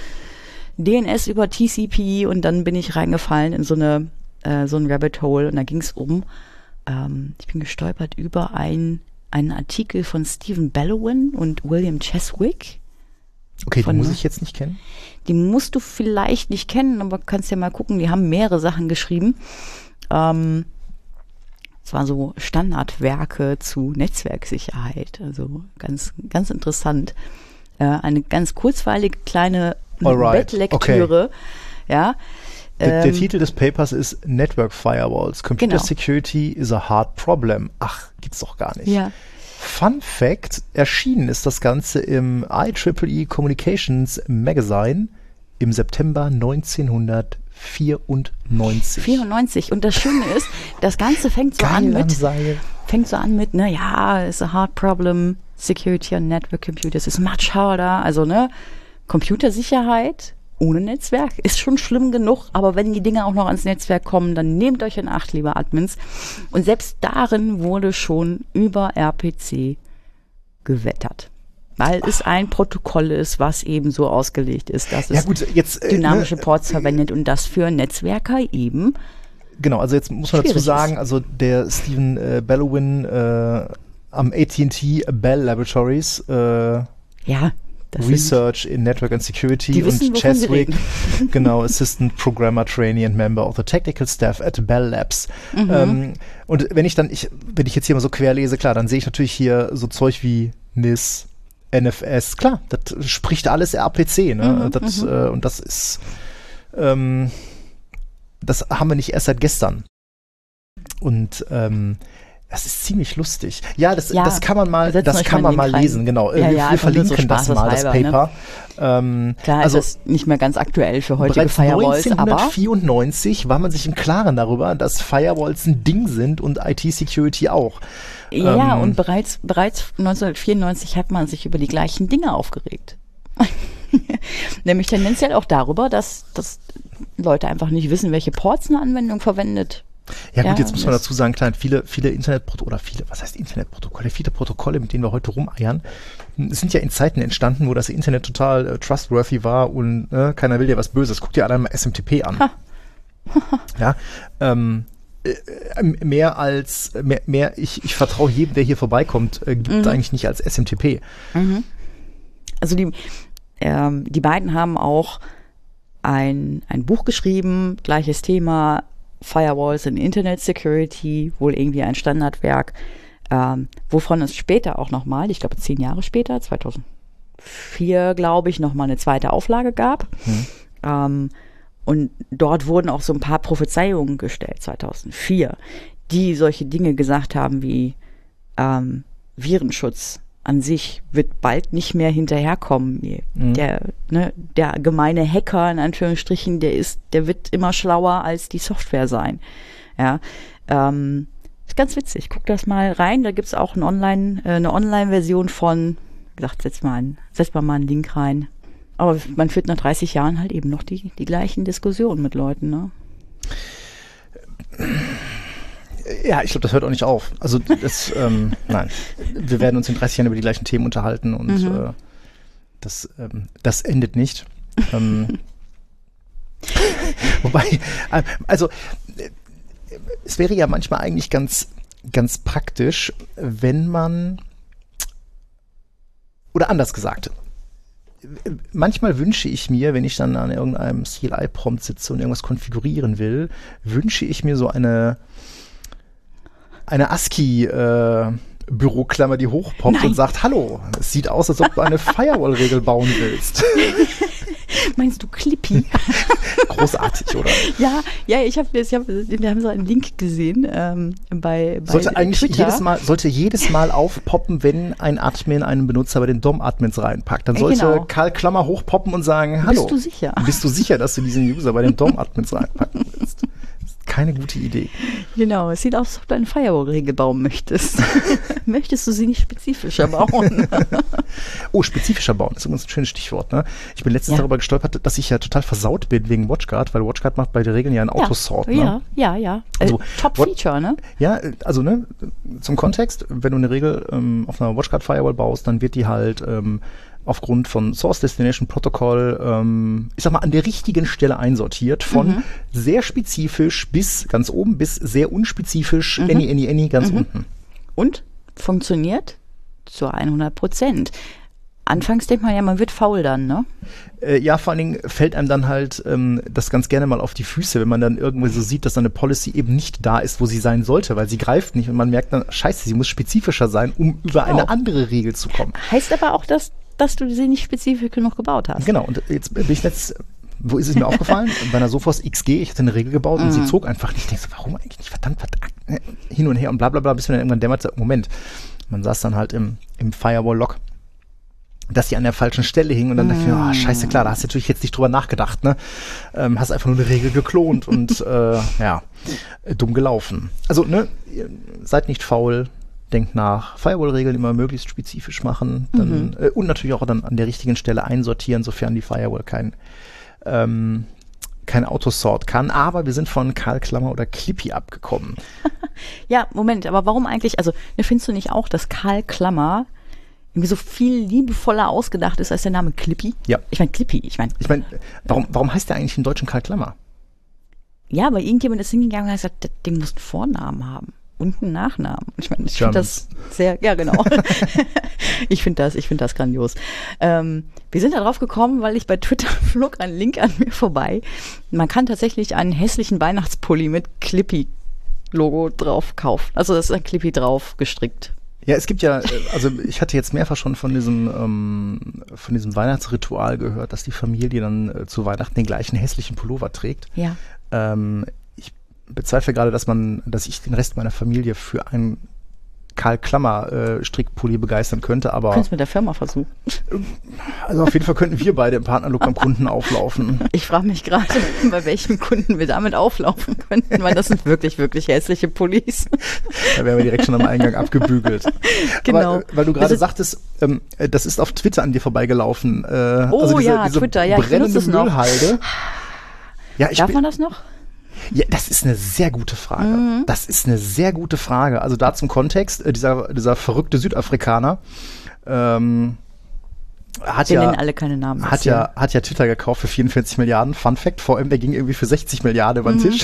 D N S, über T C P und dann bin ich reingefallen in so eine äh, so ein Rabbit Hole und da ging es um, ähm, ich bin gestolpert über ein, einen Artikel von Stephen Ballowin und William Cheswick. Okay, Von- die muss ich jetzt nicht kennen. Die musst du vielleicht nicht kennen, aber kannst ja mal gucken, die haben mehrere Sachen geschrieben. Ähm, es waren so Standardwerke zu Netzwerksicherheit, also ganz, ganz interessant. Äh, eine ganz kurzweilige kleine Alright, Bettlektüre, ja. Der, der Ähm, Titel des Papers ist Network Firewalls. Computer Genau. Security is a hard problem. Ach, gibt's doch gar nicht. Ja. Fun Fact, erschienen ist das Ganze im I E E E Communications Magazine im September neunzehnhundertvierundneunzig. vierundneunzig. Und das Schöne ist, das Ganze fängt so an Geil am mit, Seil. fängt so an mit, ne, ja, it's a hard problem, security on network computers is much harder. Also, ne, Computersicherheit ohne Netzwerk ist schon schlimm genug, aber wenn die Dinge auch noch ans Netzwerk kommen, dann nehmt euch in Acht, liebe Admins. Und selbst darin wurde schon über R P C gewettert. Weil es ein Protokoll ist, was eben so ausgelegt ist, dass Ja es gut, jetzt äh, dynamische ne, Ports verwendet und das für Netzwerker eben. Genau, also jetzt muss man dazu schwierig sagen, ist. also der Stephen äh, Ballowin äh, am A T and T Bell Laboratories äh, Ja, das sind, Research in Network and Security Die wissen, und wovon sie Cheswick, reden. genau, Assistant Programmer Trainee and Member of the Technical Staff at Bell Labs. Mhm. Ähm, und wenn ich dann, ich, wenn ich jetzt hier mal so quer lese, klar, dann sehe ich natürlich hier so Zeug wie N I S, N F S, klar, das spricht alles R P C, ne? Mhm, das, mhm. äh, und das ist, ähm, das haben wir nicht erst seit gestern. Und ähm, das ist ziemlich lustig. Ja, das, Ja, das kann man mal, wir setzen das euch kann mal man mal einen Link lesen, rein. genau. Ja, wir ja, wir einfach nur so verlinken das mal, das spaßeshalber, ne? Paper. Ähm, Klar also ist das nicht mehr ganz aktuell für heutige bereits Firewalls, aber neunzehnhundertvierundneunzig war man sich im Klaren darüber, dass Firewalls ein Ding sind und I T-Security auch. ja, ja, ähm, und bereits, bereits neunzehnhundertvierundneunzig hat man sich über die gleichen Dinge aufgeregt. Nämlich tendenziell auch darüber, dass, dass Leute einfach nicht wissen, welche Ports eine Anwendung verwendet. Ja gut, Ja, jetzt muss man das- dazu sagen, klar, viele, viele Internetprotokolle, oder viele, was heißt Internetprotokolle, viele Protokolle, mit denen wir heute rumeiern, sind ja in Zeiten entstanden, wo das Internet total äh, trustworthy war und äh, keiner will dir was Böses. Guck dir allein mal S M T P an. Ja, ähm, äh, mehr als, mehr, mehr ich, ich vertraue jedem, der hier vorbeikommt, äh, gibt es Mhm. eigentlich nicht als S M T P. Also die, ähm, die beiden haben auch ein, ein Buch geschrieben, gleiches Thema, Firewalls in Internet Security, wohl irgendwie ein Standardwerk, ähm, wovon es später auch nochmal, ich glaube zehn Jahre später, zweitausendvier, glaube ich, nochmal eine zweite Auflage gab. Hm. Ähm, und dort wurden auch so ein paar Prophezeiungen gestellt, zweitausendvier, die solche Dinge gesagt haben wie ähm, Virenschutz an sich wird bald nicht mehr hinterherkommen. Mhm. Der, ne, der gemeine Hacker, in Anführungsstrichen, der ist, der wird immer schlauer als die Software sein. Ja, ähm, ist ganz witzig. Guck das mal rein. Da gibt's auch ein Online, äh, eine Online-Version von, wie gesagt, setz mal, ein, setz mal mal einen Link rein. aber man führt nach dreißig Jahren halt eben noch die, die gleichen Diskussionen mit Leuten, ne? Ja, ich glaube, das hört auch nicht auf. Also das, ähm, nein, wir werden uns in dreißig Jahren über die gleichen Themen unterhalten und mhm. äh, das, ähm, das endet nicht. ähm, wobei, äh, also äh, es wäre ja manchmal eigentlich ganz, ganz praktisch, wenn man, oder anders gesagt, manchmal wünsche ich mir, wenn ich dann an irgendeinem C L I-Prompt sitze und irgendwas konfigurieren will, wünsche ich mir so eine eine ASCII-Büroklammer, äh, die hochpoppt Nein. und sagt, hallo, es sieht aus, als ob du eine Firewall-Regel bauen willst. Meinst du Clippy? Großartig, oder? Ja, ja, ich habe ich hab, wir haben so einen Link gesehen ähm, bei, bei sollte eigentlich Twitter. jedes Mal sollte jedes Mal aufpoppen, wenn ein Admin einen Benutzer bei den D O M-Admins reinpackt. Dann sollte genau. Karl Klammer hochpoppen und sagen, hallo. Bist du sicher? Bist du sicher, dass du diesen User bei den D O M-Admins reinpacken willst? Keine gute Idee. Genau, es sieht aus, als ob du eine Firewall-Regel bauen möchtest. Möchtest du sie nicht spezifischer bauen? Oh, spezifischer bauen ist übrigens ein schönes Stichwort. Ne? Ich bin letztens ja. darüber gestolpert, dass ich ja total versaut bin wegen WatchGuard, weil WatchGuard macht bei den Regeln ja einen ja. Autosort. Ne? Ja, ja, ja. Also, äh, Top-Feature, ne? Ja, also ne, zum Kontext, wenn du eine Regel ähm, auf einer WatchGuard-Firewall baust, dann wird die halt ähm, aufgrund von Source Destination Protocol, ähm, ich sag mal, an der richtigen Stelle einsortiert, von mhm. sehr spezifisch bis ganz oben bis sehr unspezifisch, mhm. any, any, any, ganz mhm. unten. Und funktioniert zu hundert Prozent. Anfangs denkt man ja, man wird faul dann, ne? Äh, ja, vor allen Dingen fällt einem dann halt ähm, das ganz gerne mal auf die Füße, wenn man dann irgendwie so sieht, dass eine Policy eben nicht da ist, wo sie sein sollte, weil sie greift nicht und man merkt dann, scheiße, sie muss spezifischer sein, um über genau. eine andere Regel zu kommen. Heißt aber auch, dass dass du sie nicht spezifisch genug gebaut hast. Genau, und jetzt bin ich jetzt, wo ist es mir aufgefallen? Bei einer Sophos X G, ich hatte eine Regel gebaut und mm. sie zog einfach nicht. Ich denke so, warum eigentlich nicht? Verdammt, verdammt, hin und her und bla bla bla, bis mir dann irgendwann dämmerte, Moment, man saß dann halt im, im Firewall-Log, dass sie an der falschen Stelle hing und dann mm. dachte ich mir, oh, scheiße, klar, da hast du natürlich jetzt nicht drüber nachgedacht, ne? Ähm, hast einfach nur eine Regel geklont und äh, ja, dumm gelaufen. Also, ne, seid nicht faul. Denkt nach, Firewall-Regeln immer möglichst spezifisch machen dann, mhm. äh, und natürlich auch dann an der richtigen Stelle einsortieren, sofern die Firewall kein, ähm, kein Autosort kann. Aber wir sind von Karl Klammer oder Clippy abgekommen. Ja, Moment, aber warum eigentlich, also findest du nicht auch, dass Karl Klammer irgendwie so viel liebevoller ausgedacht ist als der Name Clippy? Ja. Ich meine Clippy, ich meine. Ich meine, warum, warum heißt der eigentlich im Deutschen Karl Klammer? Ja, aber irgendjemand ist hingegangen und hat gesagt, das Ding muss einen Vornamen haben. Und einen Nachnamen. Ich meine, ich finde das sehr, ja genau. ich finde das, ich finde das grandios. Ähm, wir sind da drauf gekommen, weil ich bei Twitter flog ein Link an mir vorbei. Man kann tatsächlich einen hässlichen Weihnachtspulli mit Clippy-Logo drauf kaufen. Also das ist ein Clippy drauf gestrickt. Ja, es gibt ja, also ich hatte jetzt mehrfach schon von diesem ähm, von diesem Weihnachtsritual gehört, dass die Familie dann äh, zu Weihnachten den gleichen hässlichen Pullover trägt. Ja. Ähm, bezweifle gerade, dass man, dass ich den Rest meiner Familie für einen Karl Klammer äh, Strickpulli begeistern könnte, aber. Könntest du mit der Firma versuchen. Also auf jeden Fall könnten wir beide im Partnerlook beim Kunden auflaufen. Ich frage mich gerade, bei welchem Kunden wir damit auflaufen könnten, weil das sind wirklich, wirklich hässliche Pullis. Da wären wir direkt schon am Eingang abgebügelt. Genau. Aber, weil du gerade sagtest, ähm, das ist auf Twitter an dir vorbeigelaufen. Äh, oh also diese, ja, diese Twitter, ja, brennende ich benutze es Müllhalde. noch. Ja, ich Darf bin, man das noch? Ja, das ist eine sehr gute Frage. Mhm. Das ist eine sehr gute Frage. Also da zum Kontext, äh, dieser, dieser verrückte Südafrikaner ähm, hat Wir ja nennen alle keine Namen. hat ja, hat ja Twitter gekauft für vierundvierzig Milliarden. Fun Fact, V M, der ging irgendwie für sechzig Milliarden über den Mhm. Tisch.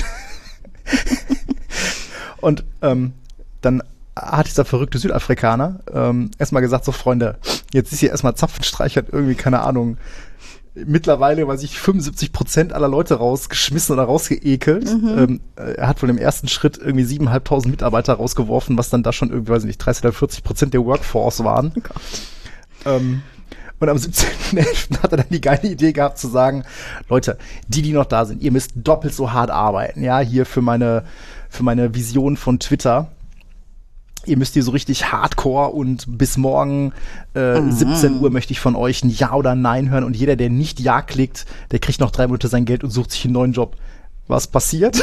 Und ähm, dann hat dieser verrückte Südafrikaner ähm, erstmal gesagt, so Freunde, jetzt ist hier erstmal Zapfenstreich, hat irgendwie, keine Ahnung, mittlerweile, weiß ich, fünfundsiebzig Prozent aller Leute rausgeschmissen oder rausgeekelt. Mhm. Ähm, er hat wohl im ersten Schritt irgendwie siebeneinhalbtausend Mitarbeiter rausgeworfen, was dann da schon irgendwie, weiß ich nicht, dreißig oder vierzig Prozent der Workforce waren. Oh Gott. Ähm, und am siebzehnten elften hat er dann die geile Idee gehabt zu sagen, Leute, die, die noch da sind, ihr müsst doppelt so hart arbeiten, ja, hier für meine, für meine Vision von Twitter. Ihr müsst hier so richtig hardcore und bis morgen äh, mhm. siebzehn Uhr möchte ich von euch ein Ja oder Nein hören und jeder, der nicht Ja klickt, der kriegt noch drei Monate sein Geld und sucht sich einen neuen Job. Was passiert?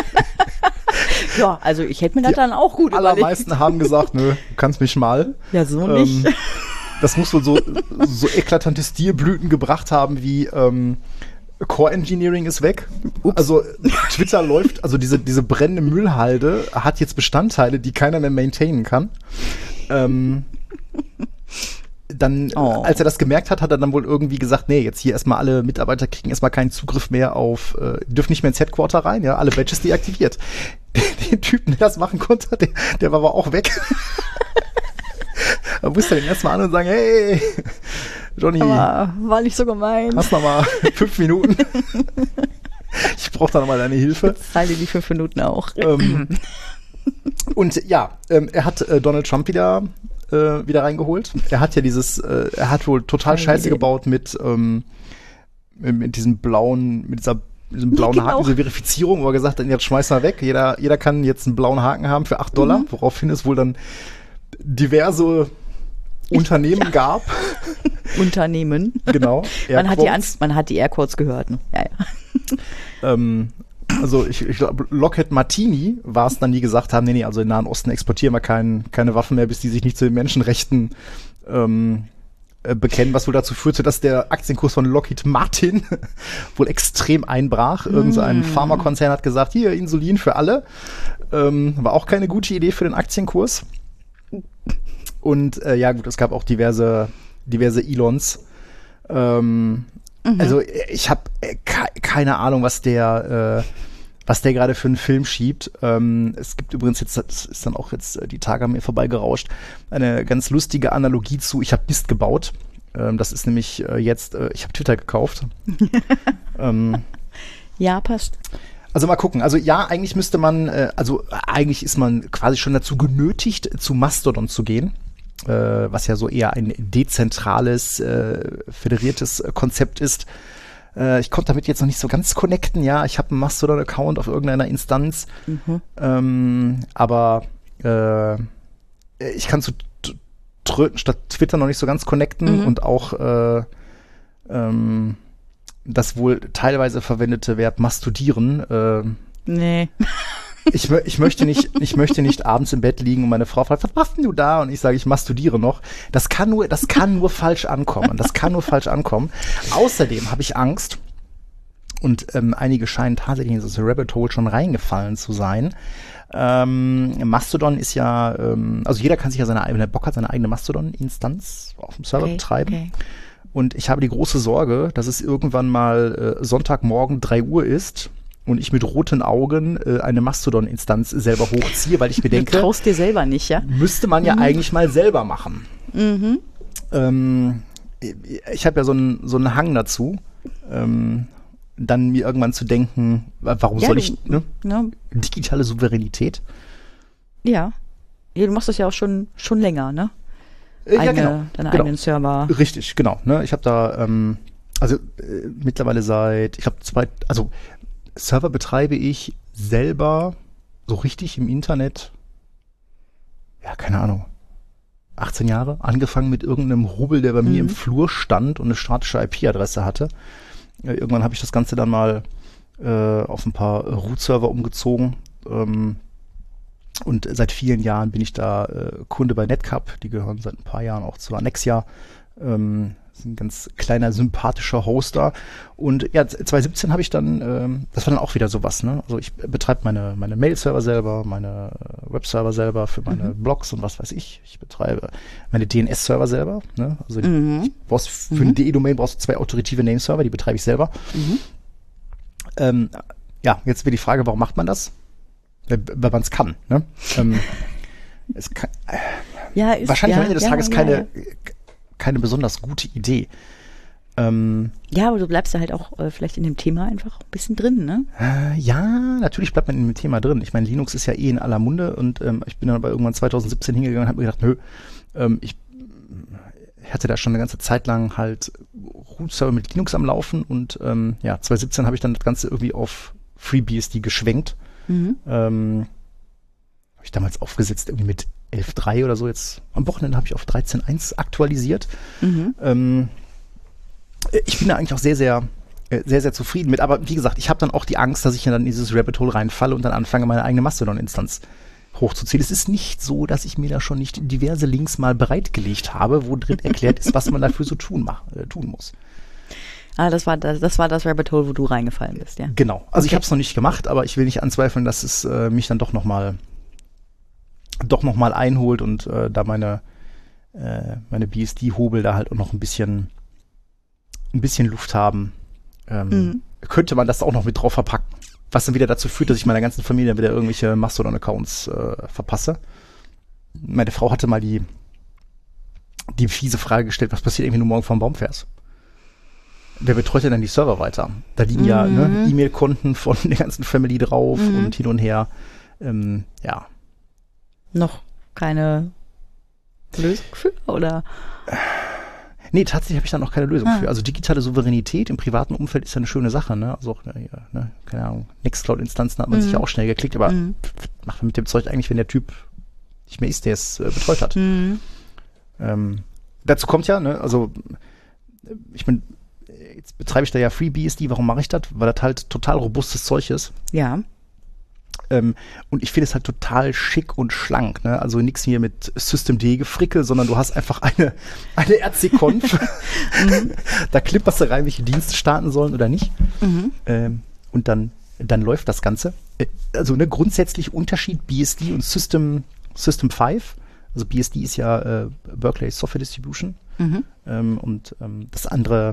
Ja, also ich hätte mir das Die dann auch gut allermeisten überlegt. Haben gesagt, nö, du kannst mich mal. Ja, so nicht. Ähm, das muss wohl so, so eklatante Stilblüten gebracht haben wie ähm, Core Engineering ist weg. Ups. Also Twitter läuft, also diese, diese brennende Müllhalde hat jetzt Bestandteile, die keiner mehr maintainen kann. Ähm, dann, oh. als er das gemerkt hat, hat er dann wohl irgendwie gesagt, nee, jetzt hier erstmal alle Mitarbeiter kriegen erstmal keinen Zugriff mehr auf, äh, dürfen nicht mehr ins Headquarter rein, ja, alle Badges deaktiviert. Den, den Typen, der das machen konnte, der, der war aber auch weg. Da musste er den erstmal an und sagen, hey, Johnny. Aber war nicht so gemein. Hast noch mal fünf Minuten. Ich brauche da noch mal deine Hilfe. Zahl dir die fünf Minuten auch. Ähm, und ja, ähm, er hat äh, Donald Trump wieder äh, wieder reingeholt. Er hat ja dieses, äh, er hat wohl total Keine Scheiße Idee. gebaut mit ähm, mit diesem blauen, mit dieser diesem blauen ja, genau. Haken, diese Verifizierung, wo er gesagt hat, jetzt schmeiß mal weg. Jeder, jeder kann jetzt einen blauen Haken haben für acht Dollar, mhm. woraufhin es wohl dann diverse Unternehmen ja. gab. Unternehmen. Genau. Man hat, die An- man hat die Airquotes gehört. Ne? Ja, ja. Ähm, also ich, ich glaube, Lockheed Martini war es dann, die gesagt haben, nee, nee, also im Nahen Osten exportieren wir kein, keine Waffen mehr, bis die sich nicht zu den Menschenrechten ähm, äh, bekennen, was wohl dazu führte, dass der Aktienkurs von Lockheed Martin wohl extrem einbrach. Mm. Irgend so ein Pharmakonzern hat gesagt, hier, Insulin für alle. Ähm, war auch keine gute Idee für den Aktienkurs. Und äh, ja gut, es gab auch diverse, diverse Elons. Ähm, mhm. Also ich habe äh, ke- keine Ahnung, was der, äh, was der gerade für einen Film schiebt. Ähm, es gibt übrigens jetzt, das ist dann auch jetzt, die Tage an mir vorbeigerauscht, eine ganz lustige Analogie zu, ich habe Mist gebaut. Ähm, das ist nämlich äh, jetzt, äh, ich habe Twitter gekauft. ähm, ja, passt. Also mal gucken. Also ja, eigentlich müsste man, äh, also eigentlich ist man quasi schon dazu genötigt, zu Mastodon zu gehen, äh, was ja so eher ein dezentrales, äh, föderiertes Konzept ist. Äh, ich konnte damit jetzt noch nicht so ganz connecten. Ja, ich habe einen Mastodon-Account auf irgendeiner Instanz, mhm. ähm, aber äh, ich kann zu Tröten statt Twitter noch nicht so ganz connecten mhm. und auch äh, ähm, das wohl teilweise verwendete Verb mastudieren. Äh, nee. Ich, ich, möchte nicht, ich möchte nicht abends im Bett liegen und meine Frau fragt, was machst denn du da? Und ich sage, ich mastudiere noch. Das kann nur, das kann nur falsch ankommen. Das kann nur falsch ankommen. Außerdem habe ich Angst, und ähm, einige scheinen tatsächlich in das Rabbit Hole schon reingefallen zu sein. Ähm, Mastodon ist ja, ähm, also jeder kann sich ja seine, wenn er Bock hat, seine eigene Mastodon-Instanz auf dem Server okay, betreiben. Okay. Und ich habe die große Sorge, dass es irgendwann mal äh, Sonntagmorgen drei Uhr ist und ich mit roten Augen äh, eine Mastodon-Instanz selber hochziehe, weil ich mir denke, du traust dir selber nicht, ja? Müsste man ja mhm. eigentlich mal selber machen. Mhm. Ähm, ich habe ja so einen so einen Hang dazu, ähm, dann mir irgendwann zu denken, warum ja, soll ich, ne? Ja. Digitale Souveränität. Ja. ja, du machst das ja auch schon schon länger, ne? Eigene, ja, genau. Deine genau. eigenen Server. Richtig, genau. Ne? Ich habe da, ähm, also äh, mittlerweile seit, ich habe zwei, also Server betreibe ich selber so richtig im Internet, ja, keine Ahnung, achtzehn Jahre, angefangen mit irgendeinem Hobel, der bei mhm. mir im Flur stand und eine statische I P-Adresse hatte. Ja, irgendwann habe ich das Ganze dann mal äh, auf ein paar Root-Server umgezogen, ähm, und seit vielen Jahren bin ich da äh, Kunde bei Netcup. Die gehören seit ein paar Jahren auch zu Annexia. Ähm, ist ein ganz kleiner, sympathischer Hoster. Und ja, zwanzig siebzehn habe ich dann, ähm, das war dann auch wieder sowas, ne? Also ich betreibe meine, meine Mail-Server selber, meine Web-Server selber für meine mhm. Blogs und was weiß ich. Ich betreibe meine D N S-Server selber, ne? Also mhm. ich brauchst für mhm. eine D E-Domain brauchst du zwei autoritive Name-Server, die betreibe ich selber. Mhm. Ähm, ja, jetzt wäre die Frage, warum macht man das? Weil man es kann, ne? ähm, es kann äh, ja, ist, wahrscheinlich ja, am Ende des ja, Tages ja, keine, ja. keine besonders gute Idee. Ähm, ja, aber du bleibst ja halt auch äh, vielleicht in dem Thema einfach ein bisschen drin, ne? Äh, ja, natürlich bleibt man in dem Thema drin. Ich meine, Linux ist ja eh in aller Munde und ähm, ich bin dann aber irgendwann zwanzig siebzehn hingegangen und habe mir gedacht, nö, ähm, ich hatte da schon eine ganze Zeit lang halt Root-Server mit Linux am Laufen und ähm, ja, zwanzig siebzehn habe ich dann das Ganze irgendwie auf FreeBSD geschwenkt. Mhm. Ähm, habe ich damals aufgesetzt, irgendwie mit elf Punkt drei oder so. Jetzt am Wochenende habe ich auf dreizehn Punkt eins aktualisiert. Mhm. Ähm, ich bin da eigentlich auch sehr, sehr, sehr, sehr zufrieden mit. Aber wie gesagt, ich habe dann auch die Angst, dass ich dann in dieses Rabbit Hole reinfalle und dann anfange, meine eigene Mastodon-Instanz hochzuziehen. Es ist nicht so, dass ich mir da schon nicht diverse Links mal bereitgelegt habe, wo drin erklärt ist, was man dafür so tun, mach, äh, tun muss. Ah, das war das, das war das Rabbit Hole, wo du reingefallen bist, ja. Genau. Also Okay. ich habe es noch nicht gemacht, aber ich will nicht anzweifeln, dass es äh, mich dann doch nochmal doch noch mal einholt und äh, da meine äh, meine B S D-Hobel da halt auch noch ein bisschen ein bisschen Luft haben. Ähm, Mhm. Könnte man das auch noch mit drauf verpacken. Was dann wieder dazu führt, dass ich meiner ganzen Familie wieder irgendwelche Mastodon-Accounts äh, verpasse. Meine Frau hatte mal die die fiese Frage gestellt, was passiert, wenn du morgen vom Baum fährst? Wer betreut denn dann die Server weiter? Da liegen ja Mhm. ne, E-Mail-Konten von der ganzen Family drauf Mhm. und hin und her. Ähm, ja. Noch keine Lösung für, oder? Nee, tatsächlich habe ich da noch keine Lösung Ah. für. Also digitale Souveränität im privaten Umfeld ist ja eine schöne Sache, ne? Also auch, ne, ja, ne, keine Ahnung, Nextcloud-Instanzen hat man Mhm. sich ja auch schnell geklickt, aber Mhm. was macht man mit dem Zeug eigentlich, wenn der Typ nicht mehr ist, der es äh, betreut hat? Mhm. Ähm, dazu kommt ja, ne, also ich bin, jetzt betreibe ich da ja FreeBSD, warum mache ich das? Weil das halt total robustes Zeug ist. Ja. Ähm, und ich finde es halt total schick und schlank, ne? Also nichts hier mit Systemd-Gefrickel, sondern du hast einfach eine, eine R C-Conf. Da klipperst du rein, welche Dienste starten sollen oder nicht. Mhm. Ähm, und dann, dann läuft das Ganze. Äh, also ne, grundsätzlich Unterschied B S D und System, System fünf. Also B S D ist ja äh, Berkeley Software Distribution. Mhm. Ähm, und ähm, das andere,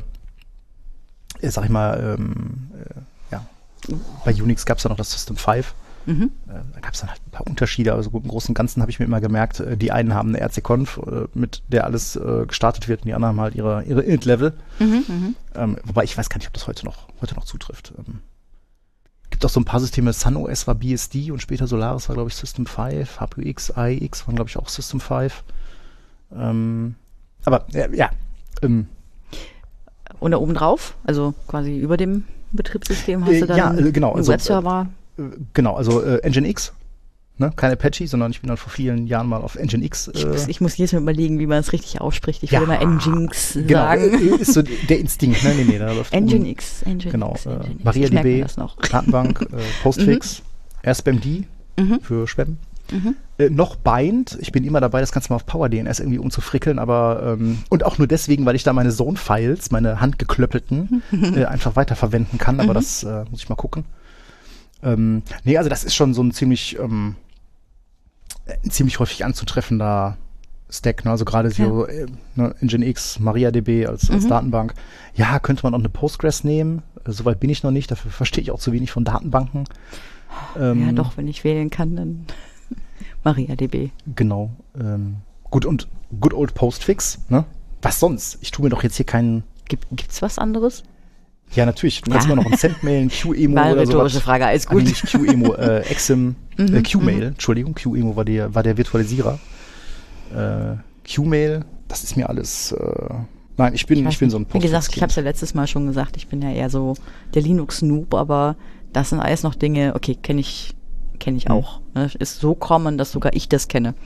äh, sag ich mal, ähm, äh, ja, bei Unix gab es ja noch das System fünf. Mhm. Äh, da gab es dann halt ein paar Unterschiede, also im Großen und Ganzen habe ich mir immer gemerkt, äh, die einen haben eine R C-Conf, äh, mit der alles äh, gestartet wird, und die anderen haben halt ihre, ihre Init-Level. Mhm. Mhm. Ähm, wobei ich weiß gar nicht, ob das heute noch, heute noch zutrifft. Ähm, gibt auch so ein paar Systeme, SunOS war B S D und später Solaris war, glaube ich, System fünf, H P U X, A I X waren, glaube ich, auch System fünf. Ähm, aber äh, ja, ähm, Und da oben drauf, also quasi über dem Betriebssystem, hast Äh, du dann ja, äh, genau, einen also, Webserver. äh, genau, also äh, Nginx, ne? Kein Apache, sondern ich bin dann vor vielen Jahren mal auf Nginx. Ich, Äh, muss- ich muss jedes Mal überlegen, wie man es richtig ausspricht. Ich Ja. will immer Nginx genau, sagen. äh, ist so der Instinkt, ne? Nee, nee, da läuft Nginx, Nginx. Genau, Nginx. äh, Ich merke MariaDB, mir das noch. Datenbank, äh, Postfix, AirSpamD Mhm. für Spam. Mhm. Äh, noch Bind, ich bin immer dabei, das Ganze mal auf PowerDNS irgendwie umzufrickeln, aber ähm, und auch nur deswegen, weil ich da meine Zone-Files, meine handgeklöppelten, äh, einfach weiterverwenden kann, aber Mhm. das äh, muss ich mal gucken. Ähm, nee, also das ist schon so ein ziemlich ähm, ein ziemlich häufig anzutreffender Stack, ne? Also gerade so äh, ne, Nginx, MariaDB als, als Mhm. Datenbank. Ja, könnte man auch eine Postgres nehmen, äh, soweit bin ich noch nicht, dafür verstehe ich auch zu wenig von Datenbanken. Ähm, Ja, doch, wenn ich wählen kann, dann MariaDB. Genau. Ähm, gut, und good old Postfix, ne? Was sonst? Ich tue mir doch jetzt hier keinen. Gibt, gibt's was anderes? Ja, natürlich. Du kannst Ja. immer noch einen Cent mailen, Qemo War eine oder rhetorische sowas. Frage, alles Ah, gut. nee, nicht Qemo, äh, Exim, Mhm, äh, Qmail, Entschuldigung, Qemo war der, war der Virtualisierer. Äh, Qmail, das ist mir alles. Äh, nein, ich bin, ich, weiß bin nicht. so ein Wie Postfix. gesagt, ich habe es ja letztes Mal schon gesagt, ich bin ja eher so der Linux-Noob, aber das sind alles noch Dinge, okay, kenne ich, kenne ich Hm. auch. Ne? Ist so common, dass sogar ich das kenne.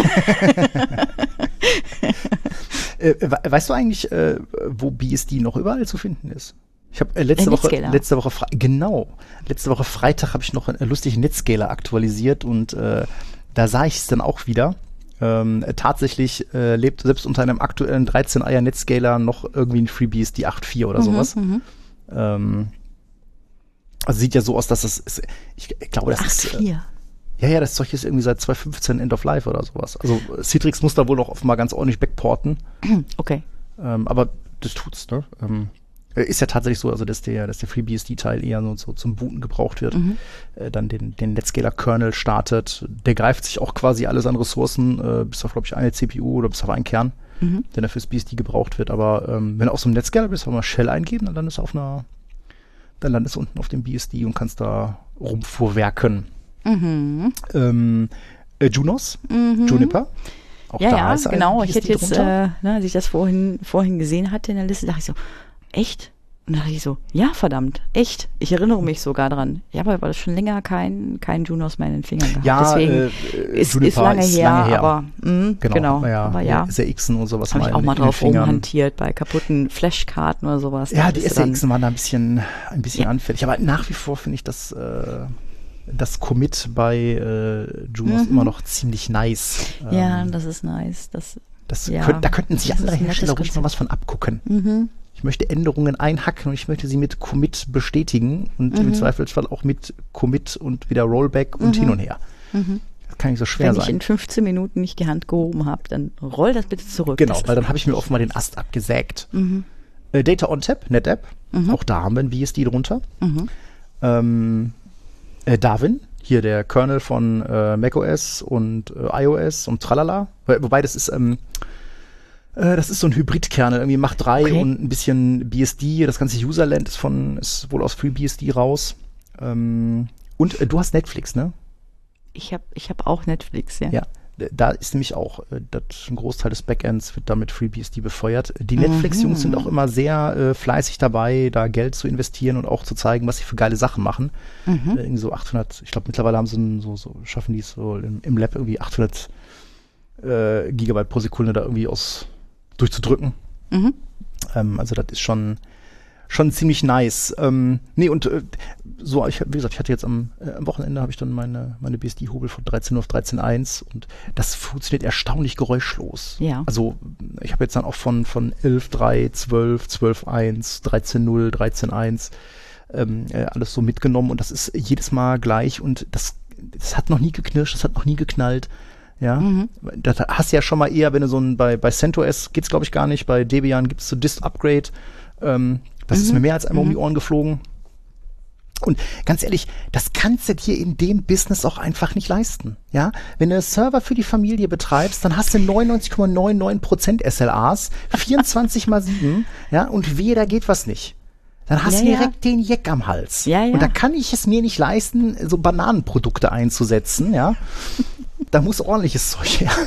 Äh, we- weißt du eigentlich, äh, wo B S D noch überall zu finden ist? Ich habe äh, letzte Der Woche, Netscaler. letzte Woche, Fre genau, letzte Woche Freitag habe ich noch einen lustigen Netscaler aktualisiert und äh, da sah ich es dann auch wieder. Ähm, äh, tatsächlich äh, lebt selbst unter einem aktuellen dreizehn Eier Netscaler noch irgendwie ein FreeBSD acht Punkt vier oder sowas. Mhm, Ähm, also sieht ja so aus, dass es, ist, ich, ich glaube, das acht ist, äh, vier. ja, ja, das Zeug ist irgendwie seit zwanzig fünfzehn End of Life oder sowas. Also äh, Citrix muss da wohl noch offenbar ganz ordentlich backporten. Okay. Ähm, aber das tut's, ne? Ähm, äh, ist ja tatsächlich so, also dass der, dass der FreeBSD-Teil eher so, so zum Booten gebraucht wird, Mhm. äh, dann den, den Netscaler-Kernel startet. Der greift sich auch quasi alles an Ressourcen, äh, bis auf, glaube ich, eine C P U oder bis auf einen Kern, Mhm. der dann fürs B S D gebraucht wird. Aber ähm, wenn du aus dem Netscaler bist, mal Shell eingeben, dann landest du auf einer, dann landest du unten auf dem B S D und kannst da rumfuhrwerken. Mhm. Ähm, äh, Junos, Mhm. Juniper. Auch Ja, da ja, ist ein genau. Ich B S D hätte jetzt, drunter. äh, ne, als ich das vorhin, vorhin gesehen hatte in der Liste, dachte ich so, echt? Und dann dachte ich so, ja, verdammt, echt. Ich erinnere mich sogar dran. Ich habe aber schon länger kein, kein Junos mehr in den Fingern gehabt. Ja, Deswegen äh, ist, Juniper ist, lange, ist her, lange her. aber mh, Genau, genau. Ja, Aber ja, S R Xen und sowas habe ich auch in- mal in den drauf Fingern. rumhantiert bei kaputten Flashkarten oder sowas. Ja, Da die bist du dann- S R Xen waren da ein bisschen, ein bisschen Ja. anfällig. Aber nach wie vor finde ich das, äh, das Commit bei äh, Junos Mhm. immer noch ziemlich nice. Ja, Ähm, das ist nice. Das, das ja, könnt, da könnten sich das andere ist ein nettes Hersteller ruhig mal Konzept. was von abgucken. mhm. Ich möchte Änderungen einhacken und ich möchte sie mit Commit bestätigen und im Mhm. Zweifelsfall auch mit Commit und wieder Rollback und Mhm. hin und her. Mhm. Das kann nicht so schwer Wenn ich sein. in fünfzehn Minuten nicht die Hand gehoben habe, dann roll das bitte zurück. Genau, Das weil ist- dann habe ich mir offenbar den Ast abgesägt. Mhm. Äh, Data on Tap, NetApp, Mhm. auch da haben wir ein V S D drunter. Mhm. Ähm, äh, Darwin, hier der Kernel von äh, macOS und äh, iOS und tralala. Wo- Wobei das ist, ähm, äh, das ist so ein Hybrid-Kernel, irgendwie Mach drei Okay. und ein bisschen B S D. Das ganze Userland ist von, ist wohl aus FreeBSD raus. Ähm, und äh, du hast Netflix, ne? Ich habe ich hab auch Netflix, ja. Ja. D- Da ist nämlich auch, äh, das, ein Großteil des Backends wird damit FreeBSD befeuert. Die Mhm. Netflix-Jungs sind auch immer sehr äh, fleißig dabei, da Geld zu investieren und auch zu zeigen, was sie für geile Sachen machen. Mhm. Äh, irgendwie so achthundert, ich glaube mittlerweile haben sie ein, so, so, schaffen die es so im, im Lab irgendwie achthundert äh, Gigabyte pro Sekunde da irgendwie aus durchzudrücken. Mhm. Ähm, also das ist schon schon ziemlich nice. Ähm, nee, und äh, so, ich, wie gesagt, ich hatte jetzt am, äh, am Wochenende habe ich dann meine, meine B S D-Hobel von dreizehn auf dreizehn Punkt eins und das funktioniert erstaunlich geräuschlos. Ja. Also ich habe jetzt dann auch von, von elf Punkt drei, zwölf, zwölf Punkt eins, dreizehn Punkt null, dreizehn Punkt eins ähm, äh, alles so mitgenommen und das ist jedes Mal gleich und das, das hat noch nie geknirscht, das hat noch nie geknallt. Ja, Mhm. das hast du ja schon mal eher, wenn du so ein, bei, bei CentOS geht's glaube ich gar nicht, bei Debian gibt's so Dist-Upgrade, ähm, das ist Mhm. mir mehr als einmal um Mhm. die Ohren geflogen. Und ganz ehrlich, das kannst du dir in dem Business auch einfach nicht leisten. Ja, wenn du einen Server für die Familie betreibst, dann hast du neunundneunzig Komma neunundneunzig Prozent S L As, vierundzwanzig mal sieben, ja, und wehe, da geht was nicht. Dann hast Ja, du ja. direkt den Jeck am Hals. Ja, ja. Und da kann ich es mir nicht leisten, so Bananenprodukte einzusetzen, ja. Da muss ordentliches Zeug her.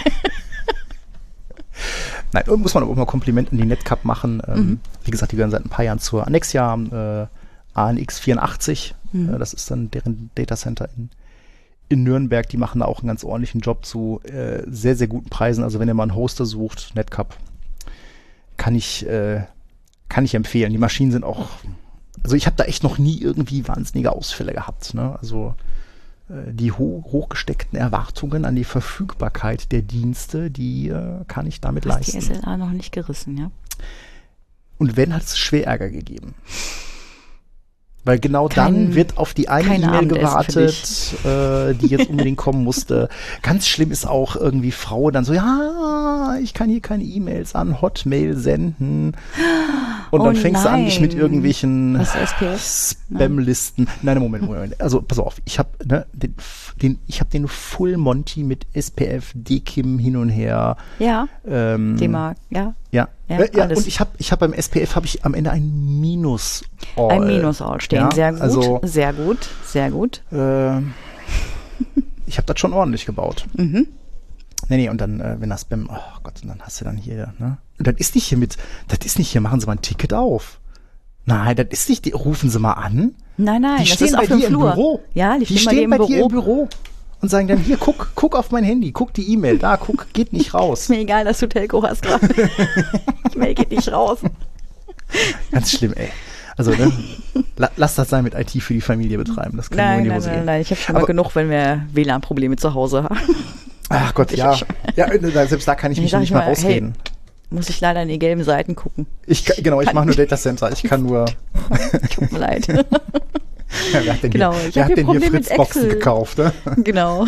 Nein, muss man aber auch mal Kompliment an die Netcup machen. Ähm, Mhm. Wie gesagt, die gehören seit ein paar Jahren zur Annexia, äh, A N X vierundachtzig. Mhm. Äh, das ist dann deren Datacenter in, in Nürnberg. Die machen da auch einen ganz ordentlichen Job zu äh, sehr, sehr guten Preisen. Also wenn ihr mal einen Hoster sucht, Netcup, kann ich, äh, kann ich empfehlen. Die Maschinen sind auch, also ich habe da echt noch nie irgendwie wahnsinnige Ausfälle gehabt. Ne? Also äh, die ho hochgesteckten Erwartungen an die Verfügbarkeit der Dienste, die äh, kann ich damit Hast die leisten. S L A noch nicht gerissen, ja? Und wenn, hat es schwer Ärger gegeben. Weil genau Kein- dann wird auf die eine kein E-Mail Abendessen für gewartet, äh, die jetzt unbedingt kommen musste. Ganz schlimm ist auch irgendwie Frau dann so, ja, ich kann hier keine E-Mails an Hotmail senden. Und Oh dann fängst du an, dich mit nein. irgendwelchen Was, S P F? Spam-Listen. Nein, Moment, Moment. Also pass auf, ich habe ne, den, den, ich hab den Full Monty mit S P F, D K I M hin und her. Ja, Ähm, D-Mark, ja. Ja, Ja, äh, ja alles. und ich habe ich hab beim S P F habe ich am Ende ein Minus All. Ein Minus-All stehen. Ja, sehr gut, also- sehr gut, sehr gut. Äh, ich habe das schon ordentlich gebaut. Mhm. Nee, nee, und dann, äh, wenn das Spam, oh Gott, und dann hast du dann hier, ne? Und das ist nicht hier mit, das ist nicht hier, machen Sie mal ein Ticket auf. Nein, das ist nicht, die, rufen Sie mal an. Nein, nein, Die das stehen ist bei auf dem dir im Flur. Büro. Ja, die, Die stehen bei dir stehen im bei Büro. dir im Büro und sagen dann, hier, guck, guck auf mein Handy, guck die E-Mail, da, guck, geht nicht raus. Ist mir egal, dass du Telco hast gerade. Ich mail geht nicht raus. Ganz schlimm, ey. Also, ne, la, lass das sein mit I T für die Familie betreiben, das kann nur in Nein, die nein, Hose nein, gehen. nein, ich habe schon mal Aber- genug, wenn wir W L A N-Probleme zu Hause haben. Ach Gott, Ich ja. schon. Ja, äh, selbst da kann ich Dann mich sag nicht ich mal mal, rausreden. Muss ich leider in die gelben Seiten gucken. Ich, kann- genau, ich mache nur Data Center. Ich kann nur. Tut mir leid. Ja, wer hat denn Genau, hier, ich wer hab hat hier denn hier Probleme mit Fritzboxen Excel. gekauft? Ne? Genau.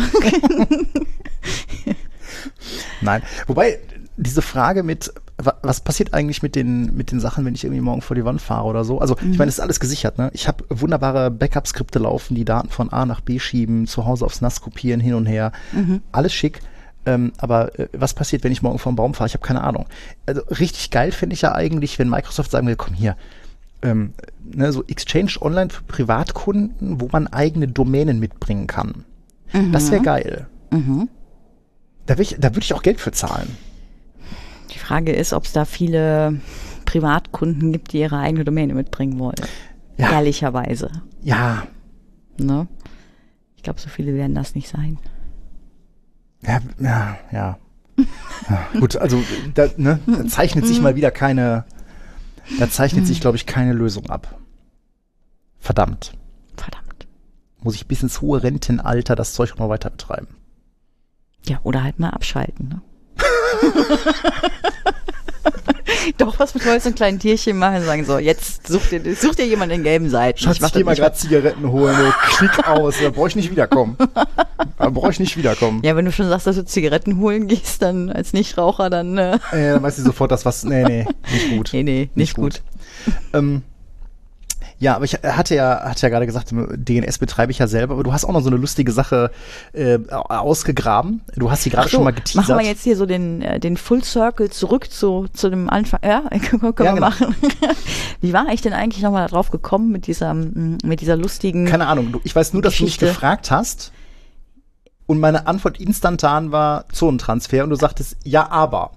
Nein. Wobei, diese Frage mit, wa- was passiert eigentlich mit den, mit den Sachen, wenn ich irgendwie morgen vor die Wand fahre oder so? Also, ich meine, das ist alles gesichert, ne? Ich habe wunderbare Backup-Skripte laufen, die Daten von A nach B schieben, zu Hause aufs N A S kopieren, hin und her. Alles schick. Ähm, aber äh, was passiert, wenn ich morgen vor den Baum fahre? Ich habe keine Ahnung. Also, richtig geil finde ich ja eigentlich, wenn Microsoft sagen will, komm hier, ähm, ne, so Exchange Online für Privatkunden, wo man eigene Domänen mitbringen kann. Das wäre geil. Mhm. Da würde ich, da würd ich auch Geld für zahlen. Die Frage ist, ob es da viele Privatkunden gibt, die ihre eigene Domäne mitbringen wollen. Ja. Ehrlicherweise. Ja, Ne? Ich glaube, so viele werden das nicht sein. ja, ja, ja. ja gut, also da, ne, da zeichnet sich mal wieder keine, da zeichnet sich, glaube ich, keine Lösung ab. Verdammt. Verdammt. muss ich bis ins hohe Rentenalter das Zeug noch weiter betreiben. Ja, oder halt mal abschalten, ne? Doch, was mit so einem kleinen Tierchen machen und sagen so, jetzt such dir, such dir jemand den gelben Seiten. Schatz, ich, ich geh mal gerade Zigaretten holen, ne? Klick aus, da brauch ich nicht wiederkommen. Da brauch ich nicht wiederkommen. Ja, wenn du schon sagst, dass du Zigaretten holen gehst, dann als Nichtraucher, dann... Äh äh, dann weißt du sofort, dass was... Nee, nee, nicht gut. Nee, nee, nicht, nicht gut. gut. ähm, ja, aber ich hatte ja, hatte ja gerade gesagt, D N S betreibe ich ja selber, aber du hast auch noch so eine lustige Sache äh, ausgegraben. Du hast sie gerade so, schon mal geteasert. Machen wir jetzt hier so den, den Full Circle zurück zu, zu dem Anfang. Ja, können wir ja, genau. machen. Wie war ich denn eigentlich nochmal darauf gekommen mit dieser, mit dieser lustigen Keine Ahnung, ich weiß nur, dass Geschichte. Du mich gefragt hast und meine Antwort instantan war Zonentransfer und du sagtest, ja, aber.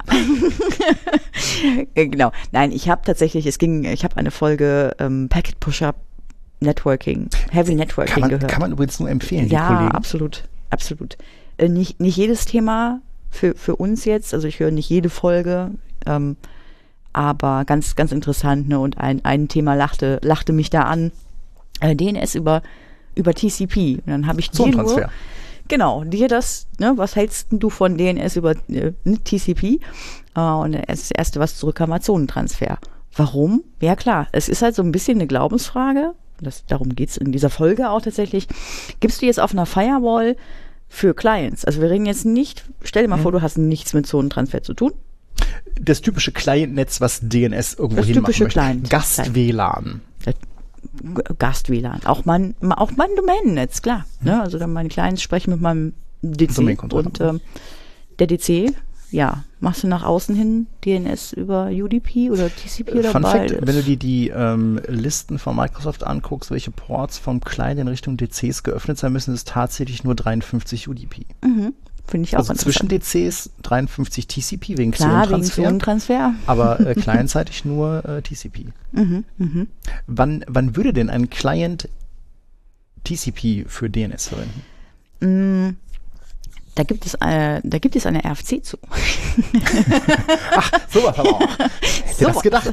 Genau. Nein, ich habe tatsächlich, es ging, ich habe eine Folge ähm, Packet Push-Up Networking, Heavy Networking kann man, gehört. Kann man übrigens nur empfehlen, die ja, Kollegen. Ja, absolut, absolut. Äh, nicht, nicht jedes Thema für, für uns jetzt, also ich höre nicht jede Folge, ähm, aber ganz, ganz interessant, ne? Und ein, ein Thema lachte, lachte mich da an, äh, D N S über, über T C P. Und dann habe ich Zonentransfer. Nur, genau, dir das, ne, was hältst du von D N S über äh, T C P? Uh, und das erste, was zurückkam, war Zonentransfer. Warum? Ja klar, es ist halt so ein bisschen eine Glaubensfrage. Das, darum geht's in dieser Folge auch tatsächlich. Gibst du jetzt auf einer Firewall für Clients? Also wir reden jetzt nicht, stell dir mal mhm. vor, du hast nichts mit Zonentransfer zu tun. Das typische Client-Netz, was D N S irgendwo das hinmachen möchte. Client Gast-W L A N. Gast-W L A N. Auch mein, auch mein Domänennetz, klar. Mhm. Ne? Also dann meine Clients sprechen mit meinem D C und ähm, der D C, ja, machst du nach außen hin D N S über U D P oder T C P oder Fun beides? Fact, wenn du dir die ähm, Listen von Microsoft anguckst, welche Ports vom Client in Richtung D Cs geöffnet sein müssen, ist tatsächlich nur dreiundfünfzig U D P. Mhm. Finde ich auch also zwischen D Cs dreiundfünfzig T C P wegen Klar, Zonentransfer. wegen Zonentransfer. Aber äh, clientseitig nur äh, T C P. Mhm, mhm. Wann, wann würde denn ein Client T C P für D N S verwenden? Mm. Da gibt es eine, da gibt es eine R F C zu. Ach, sowas aber auch. Hätte so das gedacht.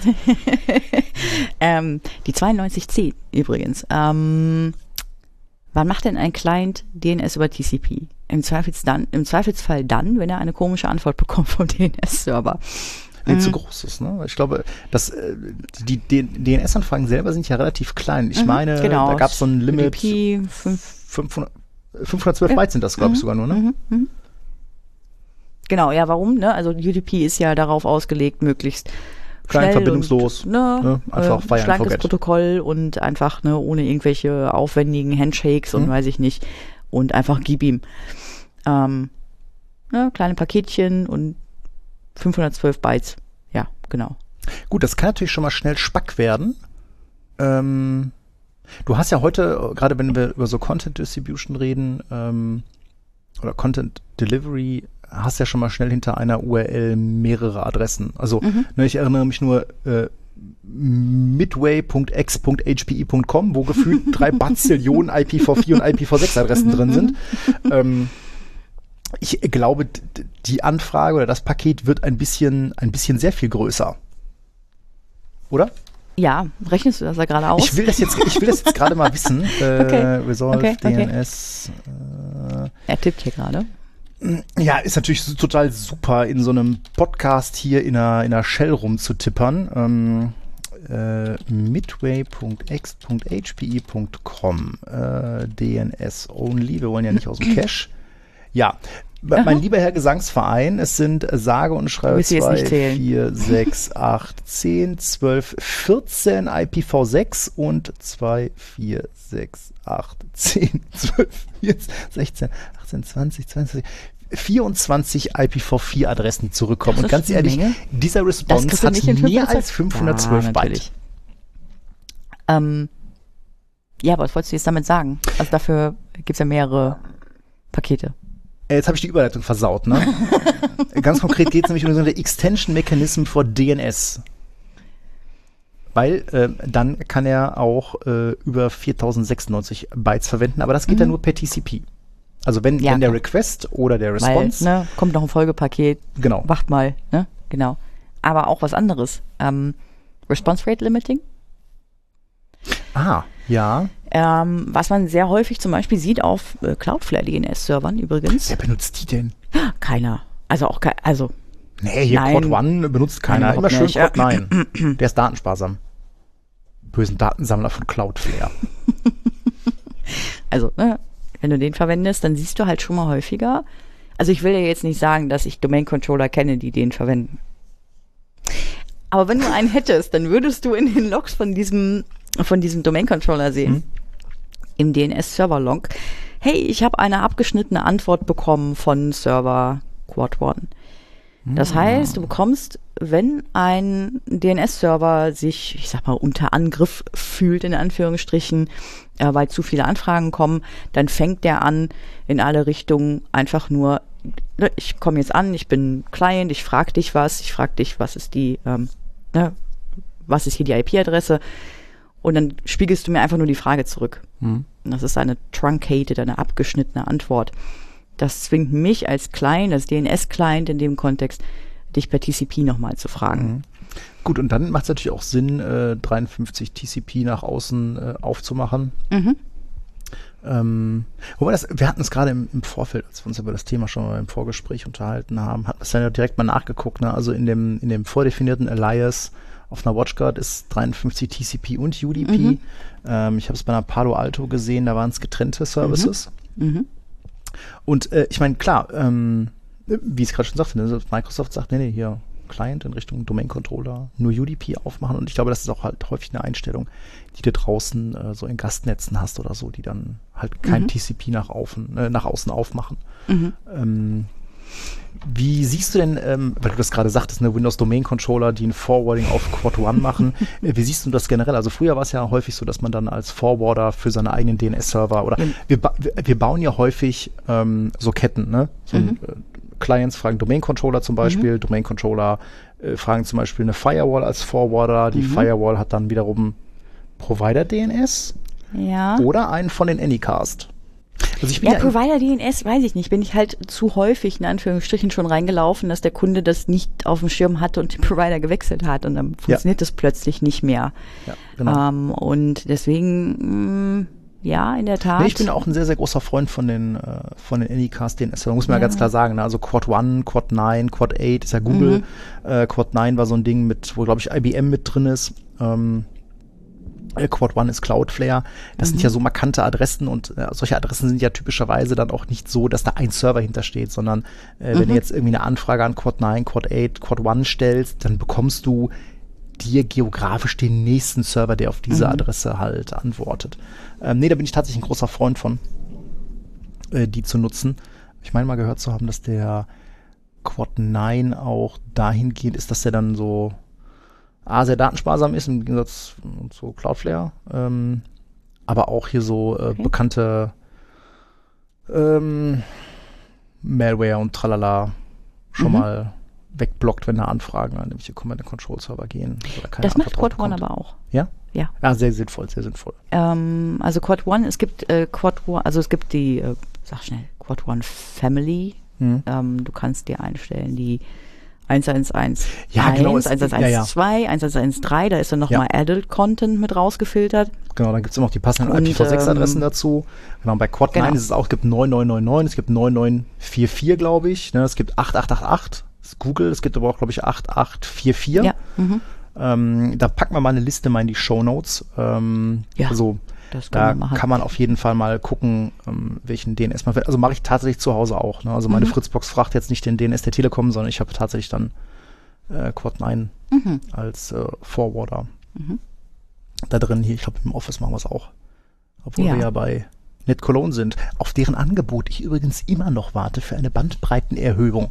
ähm, die zweiundneunzig zehn übrigens. Ähm, wann macht denn ein Client D N S über T C P? Im, Zweifels dann, im Zweifelsfall dann, wenn er eine komische Antwort bekommt vom D N S-Server. Nee, mhm. zu groß ist, ne? Ich glaube, dass äh, die, die D N S-Anfragen selber sind ja relativ klein. Ich mhm, meine, genau. da gab es so ein Limit. U D P fünfhundert fünfhundertzwölf ja. Byte sind das, glaube ich, mhm. sogar nur, ne? Mhm. Mhm. Genau, ja, warum? Ne? Also U D P ist ja darauf ausgelegt, möglichst klein, verbindungslos, und, ne, ne? Einfach äh, fire schlankes and forget. Protokoll und einfach ne, ohne irgendwelche aufwendigen Handshakes mhm. und weiß ich nicht und einfach gib ihm. Ähm, ne, kleine Paketchen und fünfhundertzwölf Bytes. Ja, genau. Gut, das kann natürlich schon mal schnell Spack werden. Ähm, du hast ja heute, gerade wenn wir über so Content Distribution reden, ähm, oder Content Delivery, hast ja schon mal schnell hinter einer U R L mehrere Adressen. Also, mhm. ne, ich erinnere mich nur äh, midway punkt x punkt h p i punkt com, wo gefühlt drei Bazillionen I P v vier und I P v sechs Adressen drin sind. Ähm, ich glaube, die Anfrage oder das Paket wird ein bisschen, ein bisschen sehr viel größer. Oder? Ja, rechnest du das da gerade aus? Ich will das jetzt, ich will das jetzt gerade mal wissen. Äh, okay. Resolve, okay, okay. D N S. Äh, er tippt hier gerade. Ja, ist natürlich total super, in so einem Podcast hier in einer, in einer Shell rumzutippern. Ähm, äh, midway punkt x punkt h p i punkt com äh, D N S only. Wir wollen ja nicht aus dem Cache. Ja, Aha. mein lieber Herr Gesangsverein, es sind sage und schreibe zwei, vier, sechs, acht, zehn, zwölf, vierzehn I P v sechs und zwei, vier, sechs, acht, zehn, zwölf, vierzehn, sechzehn, achtzehn, zwanzig, zweiundzwanzig, vierundzwanzig I P v vier Adressen zurückkommen. Und ganz ehrlich, Menge. dieser Response hat mehr als fünfhundertzwölf ja, Byte. Ähm, ja, aber was wolltest du jetzt damit sagen? Also dafür gibt es ja mehrere Pakete. Jetzt habe ich die Überleitung versaut, ne? Ganz konkret geht es nämlich um so eine Extension Mechanism for D N S. Weil äh, dann kann er auch äh, über viertausendsechsundneunzig Bytes verwenden, aber das geht mhm. dann nur per T C P. Also wenn, ja, wenn der Request oder der Response... Weil, ne, kommt noch ein Folgepaket, genau. wacht mal, ne? Genau. Aber auch was anderes. Ähm, Response Rate Limiting. Ah, ja. Ähm, was man sehr häufig zum Beispiel sieht auf äh, Cloudflare-D N S-Servern übrigens. Wer benutzt die denn? Keiner. Also auch, ke- also Nee, hier Nein. Quad One benutzt keiner. Nein, Immer schön nicht. Quad neun. Der ist datensparsam. Bösen Datensammler von Cloudflare. Also, ne, wenn du den verwendest, dann siehst du halt schon mal häufiger. Also ich will ja jetzt nicht sagen, dass ich Domain-Controller kenne, die den verwenden. Aber wenn du einen hättest, dann würdest du in den Logs von diesem, von diesem Domain-Controller sehen, hm. im D N S-Server-Log, hey, ich habe eine abgeschnittene Antwort bekommen von Server Quad One. Das heißt, du bekommst, wenn ein D N S-Server sich, ich sag mal, unter Angriff fühlt, in Anführungsstrichen, äh, weil zu viele Anfragen kommen, dann fängt der an, in alle Richtungen einfach nur, ne, ich komme jetzt an, ich bin Client, ich frage dich was, ich frage dich, was ist die, ähm, ne, was ist hier die I P-Adresse? Und dann spiegelst du mir einfach nur die Frage zurück. Mhm. Das ist eine truncated, eine abgeschnittene Antwort. Das zwingt mich als Client, als D N S-Client in dem Kontext, dich per T C P nochmal zu fragen. Mhm. Gut, und dann macht es natürlich auch Sinn, äh, dreiundfünfzig T C P nach außen äh, aufzumachen. Mhm. Ähm, wobei das, wir hatten es gerade im, im Vorfeld, als wir uns über das Thema schon mal im Vorgespräch unterhalten haben, hatten wir es dann ja direkt mal nachgeguckt. Ne? Also in dem, in dem vordefinierten Alias auf einer WatchGuard ist dreiundfünfzig T C P und U D P. Mhm. Ähm, ich habe es bei einer Palo Alto gesehen, da waren es getrennte Services. Mhm. Mhm. Und äh, ich meine, klar, ähm, wie ich es gerade schon sagte, ne, Microsoft sagt, nee, nee, hier Client in Richtung Domain-Controller, nur U D P aufmachen. Und ich glaube, das ist auch halt häufig eine Einstellung, die du draußen äh, so in Gastnetzen hast oder so, die dann halt kein mhm. T C P nach, außen, äh, nach außen aufmachen. Mhm. Ähm, wie siehst du denn, ähm, weil du das gerade sagtest, ne, Windows Domain Controller, die ein Forwarding auf Quad One machen, äh, wie siehst du das generell? Also früher war es ja häufig so, dass man dann als Forwarder für seine eigenen D N S-Server oder mhm. wir, ba- wir bauen ja häufig ähm, so Ketten, ne? So mhm. äh, Clients fragen Domain Controller zum Beispiel, mhm. Domain Controller äh, fragen zum Beispiel eine Firewall als Forwarder, die mhm. Firewall hat dann wiederum Provider-D N S ja. oder einen von den Anycast. Also ich bin ja, ja Provider-D N S, weiß ich nicht, bin ich halt zu häufig in Anführungsstrichen schon reingelaufen, dass der Kunde das nicht auf dem Schirm hatte und den Provider gewechselt hat und dann funktioniert ja. das plötzlich nicht mehr. Ja, genau. Ähm, und deswegen, mh, ja, in der Tat. Nee, ich bin auch ein sehr, sehr großer Freund von den, äh, von den Anycast-D N S. Da muss man ja. ja ganz klar sagen, ne? Also Quad One, Quad neun, Quad acht ist ja Google. Mhm. Äh, Quad neun war so ein Ding mit, wo glaube ich I B M mit drin ist. Ähm, Quad One ist Cloudflare. Das mhm. sind ja so markante Adressen und äh, solche Adressen sind ja typischerweise dann auch nicht so, dass da ein Server hintersteht, sondern äh, mhm. wenn du jetzt irgendwie eine Anfrage an Quad neun, Quad acht, Quad One stellst, dann bekommst du dir geografisch den nächsten Server, der auf diese mhm. Adresse halt antwortet. Ähm, nee, da bin ich tatsächlich ein großer Freund von, äh, die zu nutzen. Ich meine mal gehört zu haben, dass der Quad neun auch dahingehend ist, dass der dann so A, sehr datensparsam ist, im Gegensatz zu Cloudflare, ähm, aber auch hier so äh, okay. bekannte ähm, Malware und tralala schon mhm. mal wegblockt, wenn da Anfragen an nämlich Command-and-Control-Server gehen. Oder keine das macht Quad One aber auch. Ja? Ja. Ja, sehr sinnvoll, sehr sinnvoll. Ähm, also Quad One, es gibt äh, Quad One, also es gibt die, äh, sag schnell, Quad One Family. Mhm. Ähm, du kannst dir einstellen, die eins eins eins ja, eins, genau, eins eins eins zwei, ja, ja. eins eins eins drei, da ist dann nochmal ja. Adult Content mit rausgefiltert. Genau, dann gibt es immer noch die passenden I P v sechs Adressen ähm, dazu. Genau, bei Quad genau. neun ist es auch, es gibt neun neun neun neun, es gibt neun neun vier vier, glaube ich, ne, es gibt acht acht acht acht, das ist Google, es gibt aber auch, glaube ich, acht acht vier vier. Ja. Mhm. Ähm, da packen wir mal eine Liste mal in die Shownotes. Ähm, ja. Also da kann man auf jeden Fall mal gucken, ähm, welchen D N S man will. Also mache ich tatsächlich zu Hause auch. Ne? Also meine mhm. Fritzbox fragt jetzt nicht den D N S der Telekom, sondern ich habe tatsächlich dann äh, Quad neun mhm. als äh, Forwarder. Mhm. Da drin hier, ich glaube im Office machen wir es auch. Obwohl ja. wir ja bei NetCologne sind, auf deren Angebot ich übrigens immer noch warte für eine Bandbreitenerhöhung.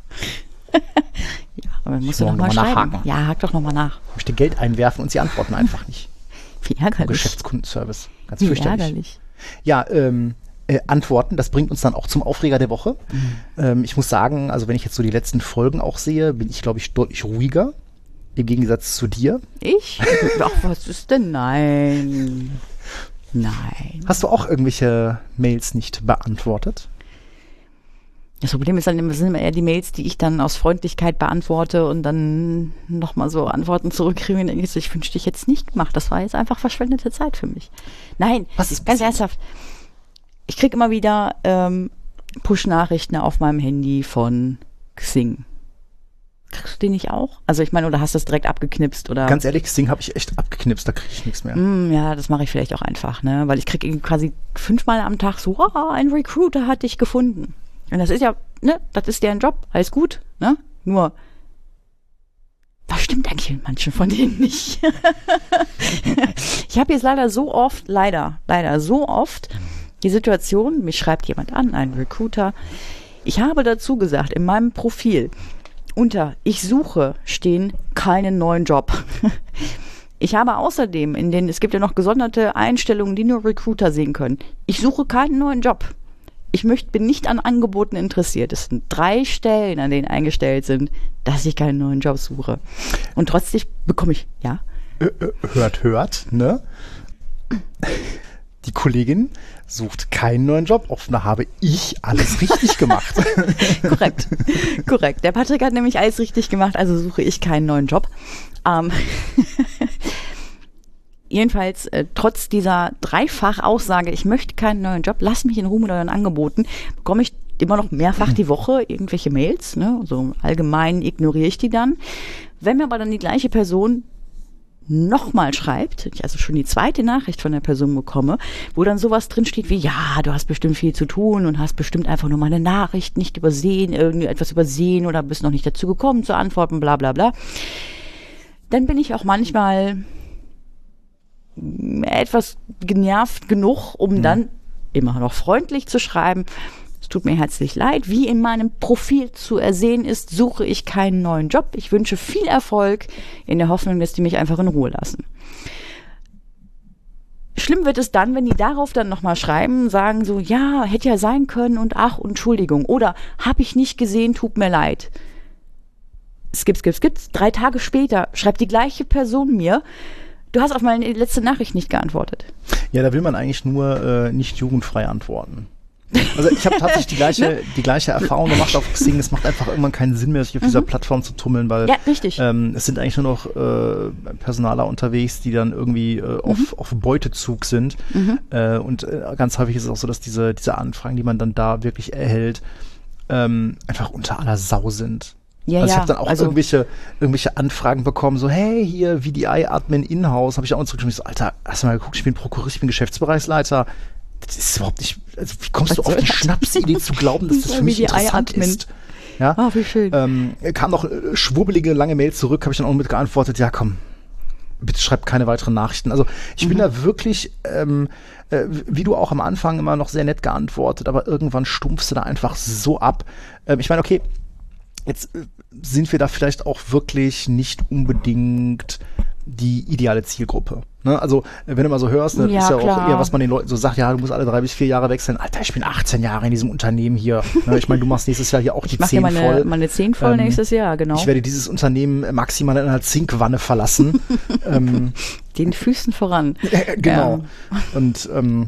Ja, aber musst du doch mal schreiben. Nachhaken. Ja, hak doch nochmal nach. Ich möchte Geld einwerfen und sie antworten einfach nicht. Wie ärgerlich. Geschäftskundenservice. Ganz Wie fürchterlich. ärgerlich. Ja, ähm, äh, Antworten, das bringt uns dann auch zum Aufreger der Woche. Mhm. Ähm, ich muss sagen, also wenn ich jetzt so die letzten Folgen auch sehe, bin ich, glaube ich, deutlich ruhiger. Im Gegensatz zu dir. Ich? Ach, was ist denn? Nein. Nein. Hast du auch irgendwelche Mails nicht beantwortet? Das Problem ist dann immer, sind immer eher die Mails, die ich dann aus Freundlichkeit beantworte und dann nochmal so Antworten zurückkriege und denke ich so, ich wünschte, ich hätte es nicht gemacht. Das war jetzt einfach verschwendete Zeit für mich. Nein, Was ist ganz passiert? ernsthaft. Ich kriege immer wieder ähm, Push-Nachrichten auf meinem Handy von Xing. Kriegst du die nicht auch? Also ich meine, oder hast du das direkt abgeknipst? Oder? Ganz ehrlich, Xing habe ich echt abgeknipst, da kriege ich nichts mehr. Mm, ja, das mache ich vielleicht auch einfach, ne? Weil ich kriege quasi fünfmal am Tag so, oh, ein Recruiter hat dich gefunden. Und das ist ja, ne, das ist deren Job, alles gut, ne? Nur, was stimmt eigentlich mit manchen von denen nicht? Ich habe jetzt leider so oft, leider, leider so oft die Situation, mich schreibt jemand an, ein Recruiter. Ich habe dazu gesagt, in meinem Profil, unter ich suche stehen keinen neuen Job. Ich habe außerdem, in den, es gibt ja noch gesonderte Einstellungen, die nur Recruiter sehen können. Ich suche keinen neuen Job. Ich möchte, bin nicht an Angeboten interessiert. Es sind drei Stellen, an denen eingestellt sind, dass ich keinen neuen Job suche. Und trotzdem bekomme ich, ja. Hört, hört, ne? Die Kollegin sucht keinen neuen Job. Offenbar habe ich alles richtig gemacht. Korrekt, korrekt. Der Patrick hat nämlich alles richtig gemacht, also suche ich keinen neuen Job. Ähm Jedenfalls, äh, trotz dieser Dreifach-Aussage, ich möchte keinen neuen Job, lass mich in Ruhe mit euren Angeboten, bekomme ich immer noch mehrfach die Woche irgendwelche Mails, ne? So allgemein ignoriere ich die dann. Wenn mir aber dann die gleiche Person nochmal schreibt, ich also schon die zweite Nachricht von der Person bekomme, wo dann sowas drinsteht wie, ja, du hast bestimmt viel zu tun und hast bestimmt einfach nur meine Nachricht nicht übersehen, irgendetwas übersehen oder bist noch nicht dazu gekommen zu antworten, bla bla bla. Dann bin ich auch manchmal etwas genervt genug, um mhm. dann immer noch freundlich zu schreiben, es tut mir herzlich leid, wie in meinem Profil zu ersehen ist, suche ich keinen neuen Job. Ich wünsche viel Erfolg in der Hoffnung, dass die mich einfach in Ruhe lassen. Schlimm wird es dann, wenn die darauf dann nochmal schreiben, sagen so, ja, hätte ja sein können und ach, Entschuldigung. Oder habe ich nicht gesehen, tut mir leid. Skip, skip, skip. Drei Tage später schreibt die gleiche Person mir, du hast auf meine letzte Nachricht nicht geantwortet. Ja, da will man eigentlich nur äh, nicht jugendfrei antworten. Also ich habe tatsächlich die gleiche, die gleiche Erfahrung gemacht auf Xing. Es macht einfach irgendwann keinen Sinn mehr, sich auf mhm. dieser Plattform zu tummeln, weil ja, richtig. Ähm, es sind eigentlich nur noch äh, Personaler unterwegs, die dann irgendwie äh, auf, mhm. auf Beutezug sind. Mhm. Äh, und äh, ganz häufig ist es auch so, dass diese, diese Anfragen, die man dann da wirklich erhält, ähm, einfach unter aller Sau sind. Ja, also ich ja, habe dann auch also irgendwelche, irgendwelche Anfragen bekommen, so, hey, hier, V D I-Admin in-house, habe ich auch zurückgeschrieben, so, Alter, hast du mal geguckt, ich bin Prokurist, ich bin Geschäftsbereichsleiter. Das ist überhaupt nicht, also wie kommst Was du auf die das? Schnapsidee zu glauben, dass das für mich interessant ist? Ja, oh, wie schön. Ähm, kam noch äh, schwurbelige, lange Mail zurück, habe ich dann auch mit geantwortet, ja komm, bitte schreib keine weiteren Nachrichten. Also ich mhm. bin da wirklich, ähm, äh, wie du auch am Anfang immer noch sehr nett geantwortet, aber irgendwann stumpfst du da einfach so ab. Ähm, ich meine, okay, jetzt äh, sind wir da vielleicht auch wirklich nicht unbedingt die ideale Zielgruppe. Ne? Also wenn du mal so hörst, ne, ja, ist ja klar. auch eher, was man den Leuten so sagt, ja, du musst alle drei bis vier Jahre wechseln. Alter, ich bin achtzehn Jahre in diesem Unternehmen hier. Ne? Ich meine, du machst nächstes Jahr hier auch die ich zehn meine, voll. meine zehn voll ähm, nächstes Jahr, genau. Ich werde dieses Unternehmen maximal in einer Zinkwanne verlassen. ähm, Den Füßen voran. Äh, genau. Ja. Und ähm,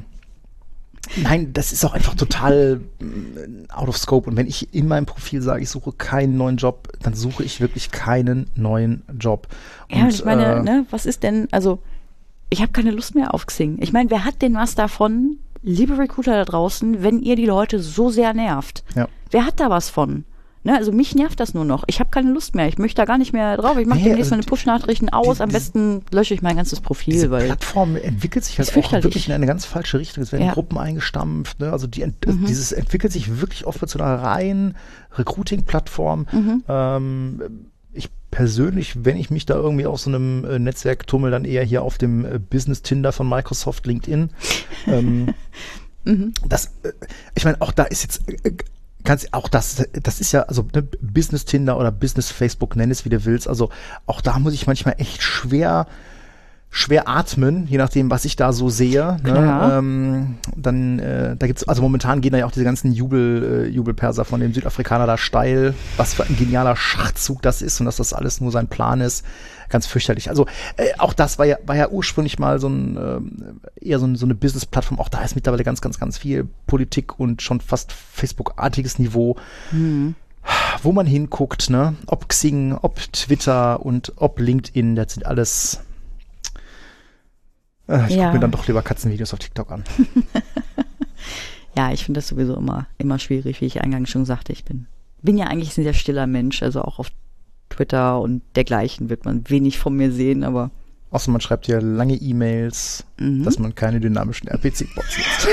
nein, das ist auch einfach total äh, out of scope. Und wenn ich in meinem Profil sage, ich suche keinen neuen Job, dann suche ich wirklich keinen neuen Job. Und, ja, und ich meine, äh, ne, was ist denn, also ich habe keine Lust mehr auf Xing. Ich meine, wer hat denn was davon, liebe Recruiter da draußen, wenn ihr die Leute so sehr nervt? Ja. Wer hat da was von? Ne, also mich nervt das nur noch. Ich habe keine Lust mehr. Ich möchte da gar nicht mehr drauf. Ich mache nee, demnächst also meine Push-Nachrichten aus. Am besten lösche ich mein ganzes Profil. Diese weil Plattform entwickelt sich halt auch wirklich in eine ganz falsche Richtung. Es werden ja. Gruppen eingestampft. Ne? Also die, mhm. dieses entwickelt sich wirklich oft zu einer reinen Recruiting-Plattform. Mhm. Ähm, ich persönlich, wenn ich mich da irgendwie auf so einem äh, Netzwerk tummel, dann eher hier auf dem äh, Business-Tinder von Microsoft, LinkedIn. ähm, mhm. Das, äh, ich meine, auch da ist jetzt äh, Ganz, auch das, das ist ja, also ne, Business Tinder oder Business Facebook, nenn es wie du willst. Also auch da muss ich manchmal echt schwer schwer atmen, je nachdem, was ich da so sehe. Ne? Ähm, dann, äh, da gibt's, also momentan gehen da ja auch diese ganzen Jubel, äh, Jubelperser von dem Südafrikaner da steil, was für ein genialer Schachzug das ist und dass das alles nur sein Plan ist. Ganz fürchterlich. Also äh, auch das war ja, war ja ursprünglich mal so ein, äh, eher so, ein, so eine Business-Plattform. Auch da ist mittlerweile ganz, ganz, ganz viel Politik und schon fast Facebook-artiges Niveau. Mhm. Wo man hinguckt, ne? Ob Xing, ob Twitter und ob LinkedIn, das sind alles. Äh, ich ja. gucke mir dann doch lieber Katzenvideos auf TikTok an. Ja, ich finde das sowieso immer, immer schwierig, wie ich eingangs schon sagte. Ich bin, bin ja eigentlich ein sehr stiller Mensch, also auch auf Twitter und dergleichen wird man wenig von mir sehen, aber. Außer man schreibt hier lange E-Mails, mhm. dass man keine dynamischen R P C-Bots nutzt.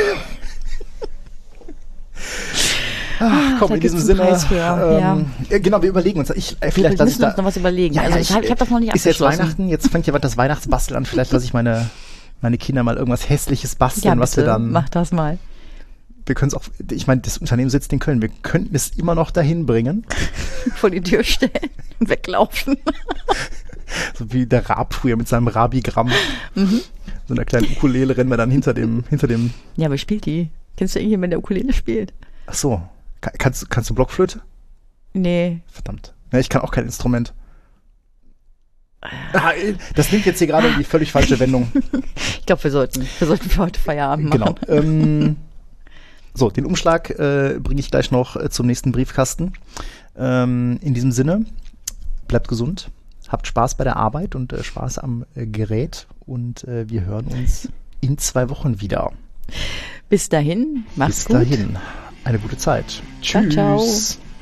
Ach, komm, in diesem Sinne, ähm, ja. genau, wir überlegen uns, ich, äh, vielleicht, wir müssen uns da, noch was überlegen, ja, also ja, ich, ich habe hab das noch nicht ist abgeschlossen. Ist jetzt Weihnachten, jetzt fängt ja das Weihnachtsbasteln an, vielleicht lasse ich meine, meine Kinder mal irgendwas Hässliches basteln, ja, was wir dann... mach das mal. Wir können es auch, ich meine, das Unternehmen sitzt in Köln, wir könnten es immer noch dahin bringen. Vor die Tür stellen und weglaufen. So wie der Raab früher mit seinem Rabigramm. Mhm. So einer kleinen Ukulele rennen wir dann hinter dem, hinter dem... Ja, aber spielt die? Kennst du irgendjemanden, der Ukulele spielt? Ach so. Kannst, kannst du Blockflöte? Nee. Verdammt. Ja, ich kann auch kein Instrument. Ah, das nimmt jetzt hier gerade die völlig falsche Wendung. Ich glaube, wir sollten, wir sollten für heute Feierabend machen. Genau. Ähm, so, den Umschlag äh, bringe ich gleich noch äh, zum nächsten Briefkasten. Ähm, in diesem Sinne, bleibt gesund, habt Spaß bei der Arbeit und äh, Spaß am äh, Gerät und äh, wir hören uns in zwei Wochen wieder. Bis dahin, mach's Bis gut. Bis dahin. Eine gute Zeit. Tschüss. Ciao, ciao.